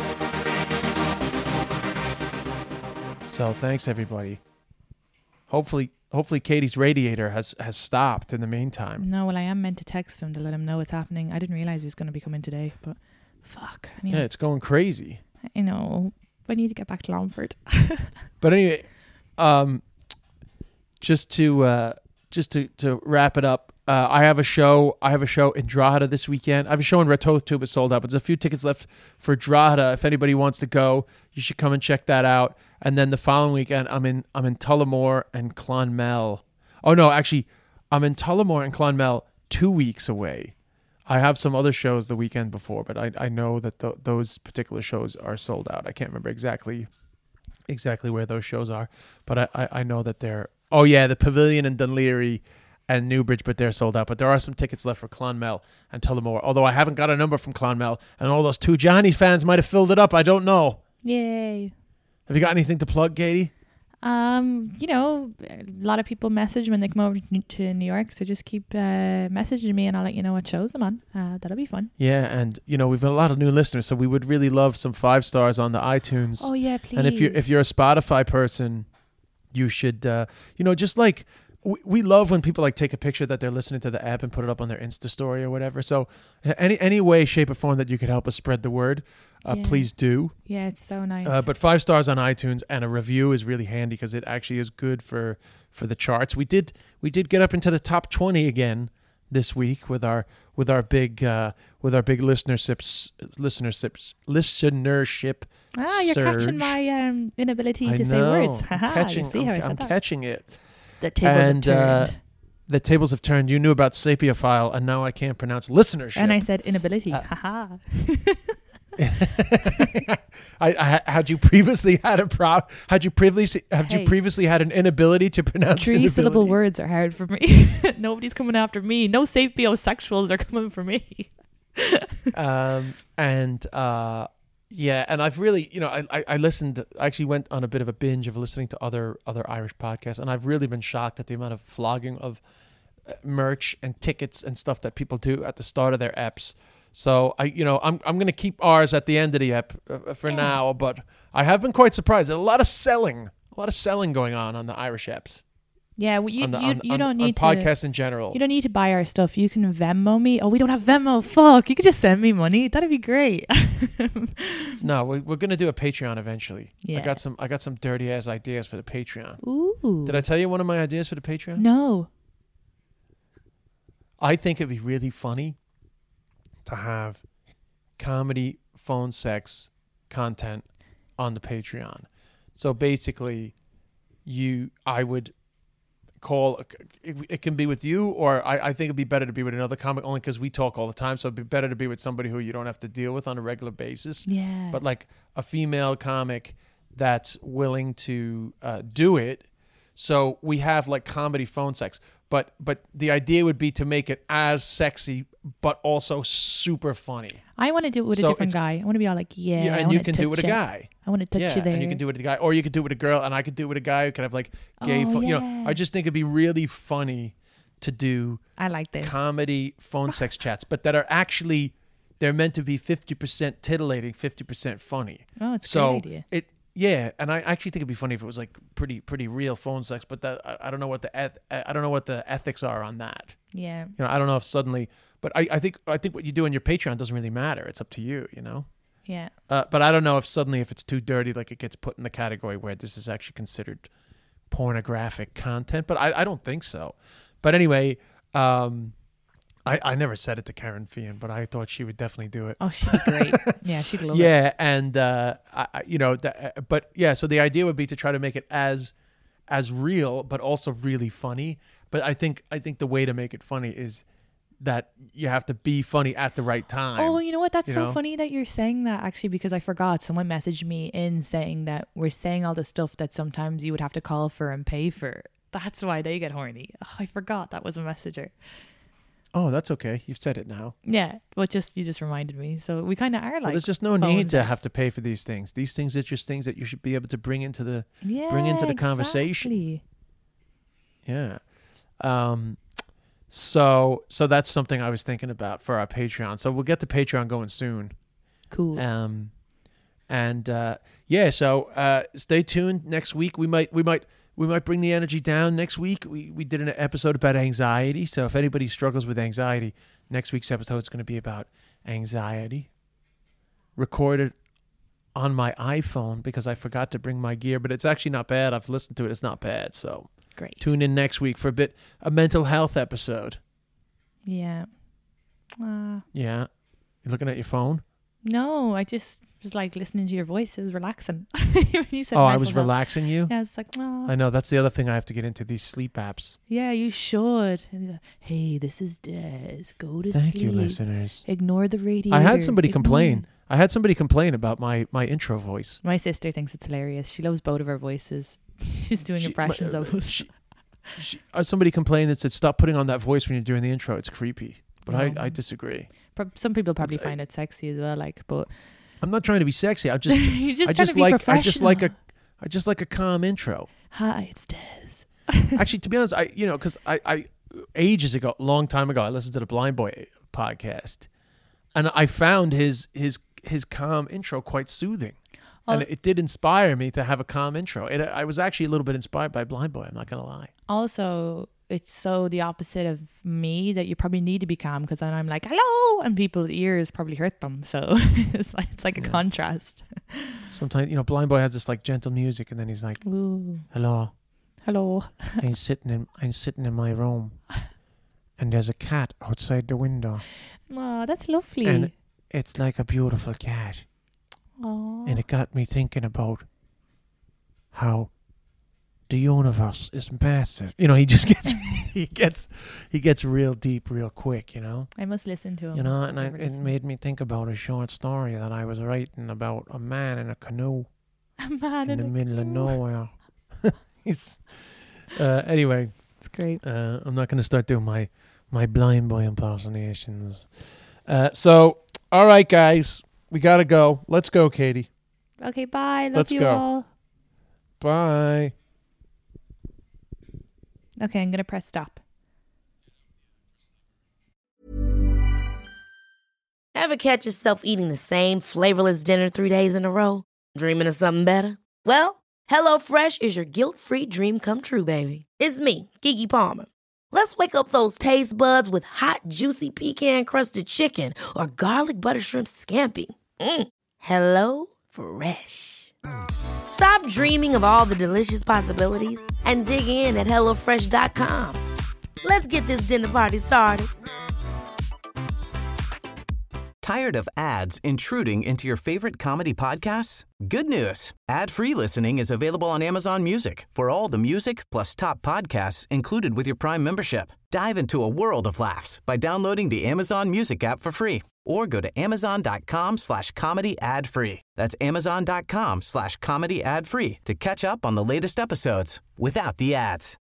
So thanks everybody. Hopefully, hopefully Katie's radiator has has stopped in the meantime. No, well, I am meant to text him to let him know what's happening. I didn't realize he was going to be coming today, but fuck. Yeah, Anyway, it's going crazy. I know. I need to get back to Longford. But anyway, um, just to uh, just to, to wrap it up, uh, I have a show. I have a show in Drogheda this weekend. I have a show in Ratoath too, but sold out. But there's a few tickets left for Drogheda. If anybody wants to go, you should come and check that out. And then the following weekend, I'm in I'm in Tullamore and Clonmel. Oh no, actually, I'm in Tullamore and Clonmel two weeks away. I have some other shows the weekend before, but I I know that th- those particular shows are sold out. I can't remember exactly exactly where those shows are, but I, I, I know that they're. Oh yeah, the Pavilion in Dunleary and Newbridge, but they're sold out. But there are some tickets left for Clonmel and Tullamore. Although I haven't got a number from Clonmel, and all those two Johnny fans might have filled it up. I don't know. Yay. Have you got anything to plug, Katie? Um, you know, a lot of people message when they come over to New York, so just keep uh, messaging me and I'll let you know what shows I'm on. Uh, that'll be fun. Yeah, and you know we've got a lot of new listeners, so we would really love some five stars on the iTunes. Oh yeah, please. And if you if you're a Spotify person, you should uh, you know just like we, we love when people like take a picture that they're listening to the app and put it up on their Insta story or whatever. So any any way, shape, or form that you could help us spread the word, uh, Yeah. please do. Yeah, it's so nice. Uh, but five stars on iTunes and a review is really handy because it actually is good for for the charts. We did we did get up into the top twenty again this week with our with our big uh, with our big listenerships listenerships listenership. ah, you're surge. catching my um, inability I to know. say words. I'm Haha, catching, you see how I'm, I said I'm that? catching it. The tables and, have uh, turned. The tables have turned. You knew about sapiophile, and now I can't pronounce listenership. And I said inability. Uh, Haha. I, I had you previously had a pro. Had you previously had Hey. you previously had an inability to pronounce Three inability? syllable words are hard for me. Nobody's coming after me. No sapiosexuals are coming for me. Um, and uh, yeah, and I've really, you know, I, I I listened. I actually went on a bit of a binge of listening to other other Irish podcasts, and I've really been shocked at the amount of flogging of uh, merch and tickets and stuff that people do at the start of their eps. So I, you know, I'm I'm gonna keep ours at the end of the ep uh, for Yeah. now, but I have been quite surprised. There's a lot of selling, a lot of selling going on on the Irish eps. Yeah, well, you on the, you, on, you on- don't on need to. podcasts in general. You don't need to buy our stuff. You can Venmo me. Oh, we don't have Venmo. Fuck. You could just send me money. That'd be great. No, we, we're gonna do a Patreon eventually. I Yeah. got some I got some dirty ass ideas for the Patreon. Ooh. Did I tell you one of my ideas for the Patreon? No. I think it'd be really funny to have comedy phone sex content on the Patreon. So basically, you, I would call, it, it can be with you, or I, I think it'd be better to be with another comic only because we talk all the time. So it'd be better to be with somebody who you don't have to deal with on a regular basis. Yeah. But like a female comic that's willing to uh, do it. So we have like comedy phone sex, but but the idea would be to make it as sexy, but also super funny. I want to do it with So a different it's- guy. I want to be all like, yeah. Yeah, I and you wanna can do it with a touch guy. I want to touch yeah, you there. and you can do it with a guy, or you could do it with a girl, and I could do it with a guy who could have like gay. Oh, phone, You know, yeah. I just think it'd be really funny to do I like this. comedy phone sex chats, but that are actually they're meant to be fifty percent titillating, fifty percent funny. Oh, it's a so great idea. it yeah, and I actually think it'd be funny if it was like pretty pretty real phone sex, but that I, I don't know what the eth- I don't know what the ethics are on that. Yeah. You know, I don't know if suddenly, but I, I think I think what you do on your Patreon doesn't really matter. It's up to you, you know. Yeah. Uh, but I don't know if suddenly if it's too dirty, like it gets put in the category where this is actually considered pornographic content, but I, I don't think so. But anyway, um, I, I never said it to Karen Fian, but I thought she would definitely do it. Oh, she'd be great. Yeah, she'd love it. Yeah, and uh, I, you know, th- but yeah, so the idea would be to try to make it as as real, but also really funny. But I think I think the way to make it funny is that you have to be funny at the right time. Oh, you know what? That's you so know? funny that you're saying that, actually, because I forgot. Someone messaged me in saying that we're saying all the stuff that sometimes you would have to call for and pay for. That's why they get horny. Oh, I forgot that was a messenger. Oh, that's okay. You've said it now. Yeah, but just you just reminded me. So we kind of are like. Well, there's just no need to have to pay for these things. These things are just things that you should be able to bring into the yeah, bring into the exactly. conversation. Yeah. Um. So so that's something I was thinking about for our Patreon. So we'll get the Patreon going soon. Cool. Um. And uh, yeah, so uh, stay tuned. Next week we might we might. We might bring the energy down next week. We we did an episode about anxiety. So if anybody struggles with anxiety, next week's episode is going to be about anxiety. Recorded on my iPhone because I forgot to bring my gear, but it's actually not bad. I've listened to it. It's not bad. So great. Tune in next week for a bit a mental health episode. Yeah. Uh, yeah. You're looking at your phone? No, I just was like listening to your voice. It was relaxing. You said oh, I mental was health. relaxing you? Yeah, it's like, oh. I know. That's the other thing I have to get into, these sleep apps. Yeah, you should. Hey, this is Des. Go to Thank sleep. you, listeners. Ignore the radio. I had somebody Ignore. complain. I had somebody complain about my, my intro voice. My sister thinks it's hilarious. She loves both of our voices. She's doing She- impressions my- of us. she- She, uh, somebody complained that said, stop putting on that voice when you're doing the intro. It's creepy. But I, No. I disagree. Pro- Some people probably It's- find it sexy as well, like, but I'm not trying to be sexy. I just, you're just I trying just to be like, I just like a, professional. I just like a calm intro. Hi, it's Des. Actually, to be honest, I, you know, because I, I, ages ago, long time ago, I listened to the Blind Boy podcast, and I found his, his, his calm intro quite soothing. And Oh. it did inspire me to have a calm intro. It, I was actually a little bit inspired by Blind Boy. I'm not going to lie. Also, it's so the opposite of me that you probably need to be calm, because then I'm like, hello, and people's ears probably hurt them. So it's like, it's like a Yeah. contrast. Sometimes, you know, Blind Boy has this like gentle music, and then he's like, Ooh, hello. hello. I'm sitting in I'm sitting in my room, and there's a cat outside the window, Oh, that's lovely. and it's like a beautiful cat, Aw. and it got me thinking about how the universe is massive. You know, he just gets he gets he gets real deep real quick. You know, I must listen to him. you know, and I, Never it listened. made me think about a short story that I was writing about a man in a canoe A man in in the a middle of canoe. nowhere. He's, uh, anyway. It's great. Uh, I'm not going to start doing my, my Blind Boy impersonations. Uh, so, all right, guys. We got to go. Let's go, Katie. Okay, bye. Love Let's you go. all. Bye. Okay, I'm going to press stop. Ever catch yourself eating the same flavorless dinner three days in a row? Dreaming of something better? Well, HelloFresh is your guilt-free dream come true, baby. It's me, Keke Palmer. Let's wake up those taste buds with hot, juicy pecan-crusted chicken or garlic butter shrimp scampi. Mm. Hello Fresh. Stop dreaming of all the delicious possibilities and dig in at hello fresh dot com. Let's get this dinner party started. Tired of ads intruding into your favorite comedy podcasts? Good news. Ad-free listening is available on Amazon Music for all the music plus top podcasts included with your Prime membership. Dive into a world of laughs by downloading the Amazon Music app for free or go to amazon.com slash comedy ad free. That's amazon.com slash comedy ad free to catch up on the latest episodes without the ads.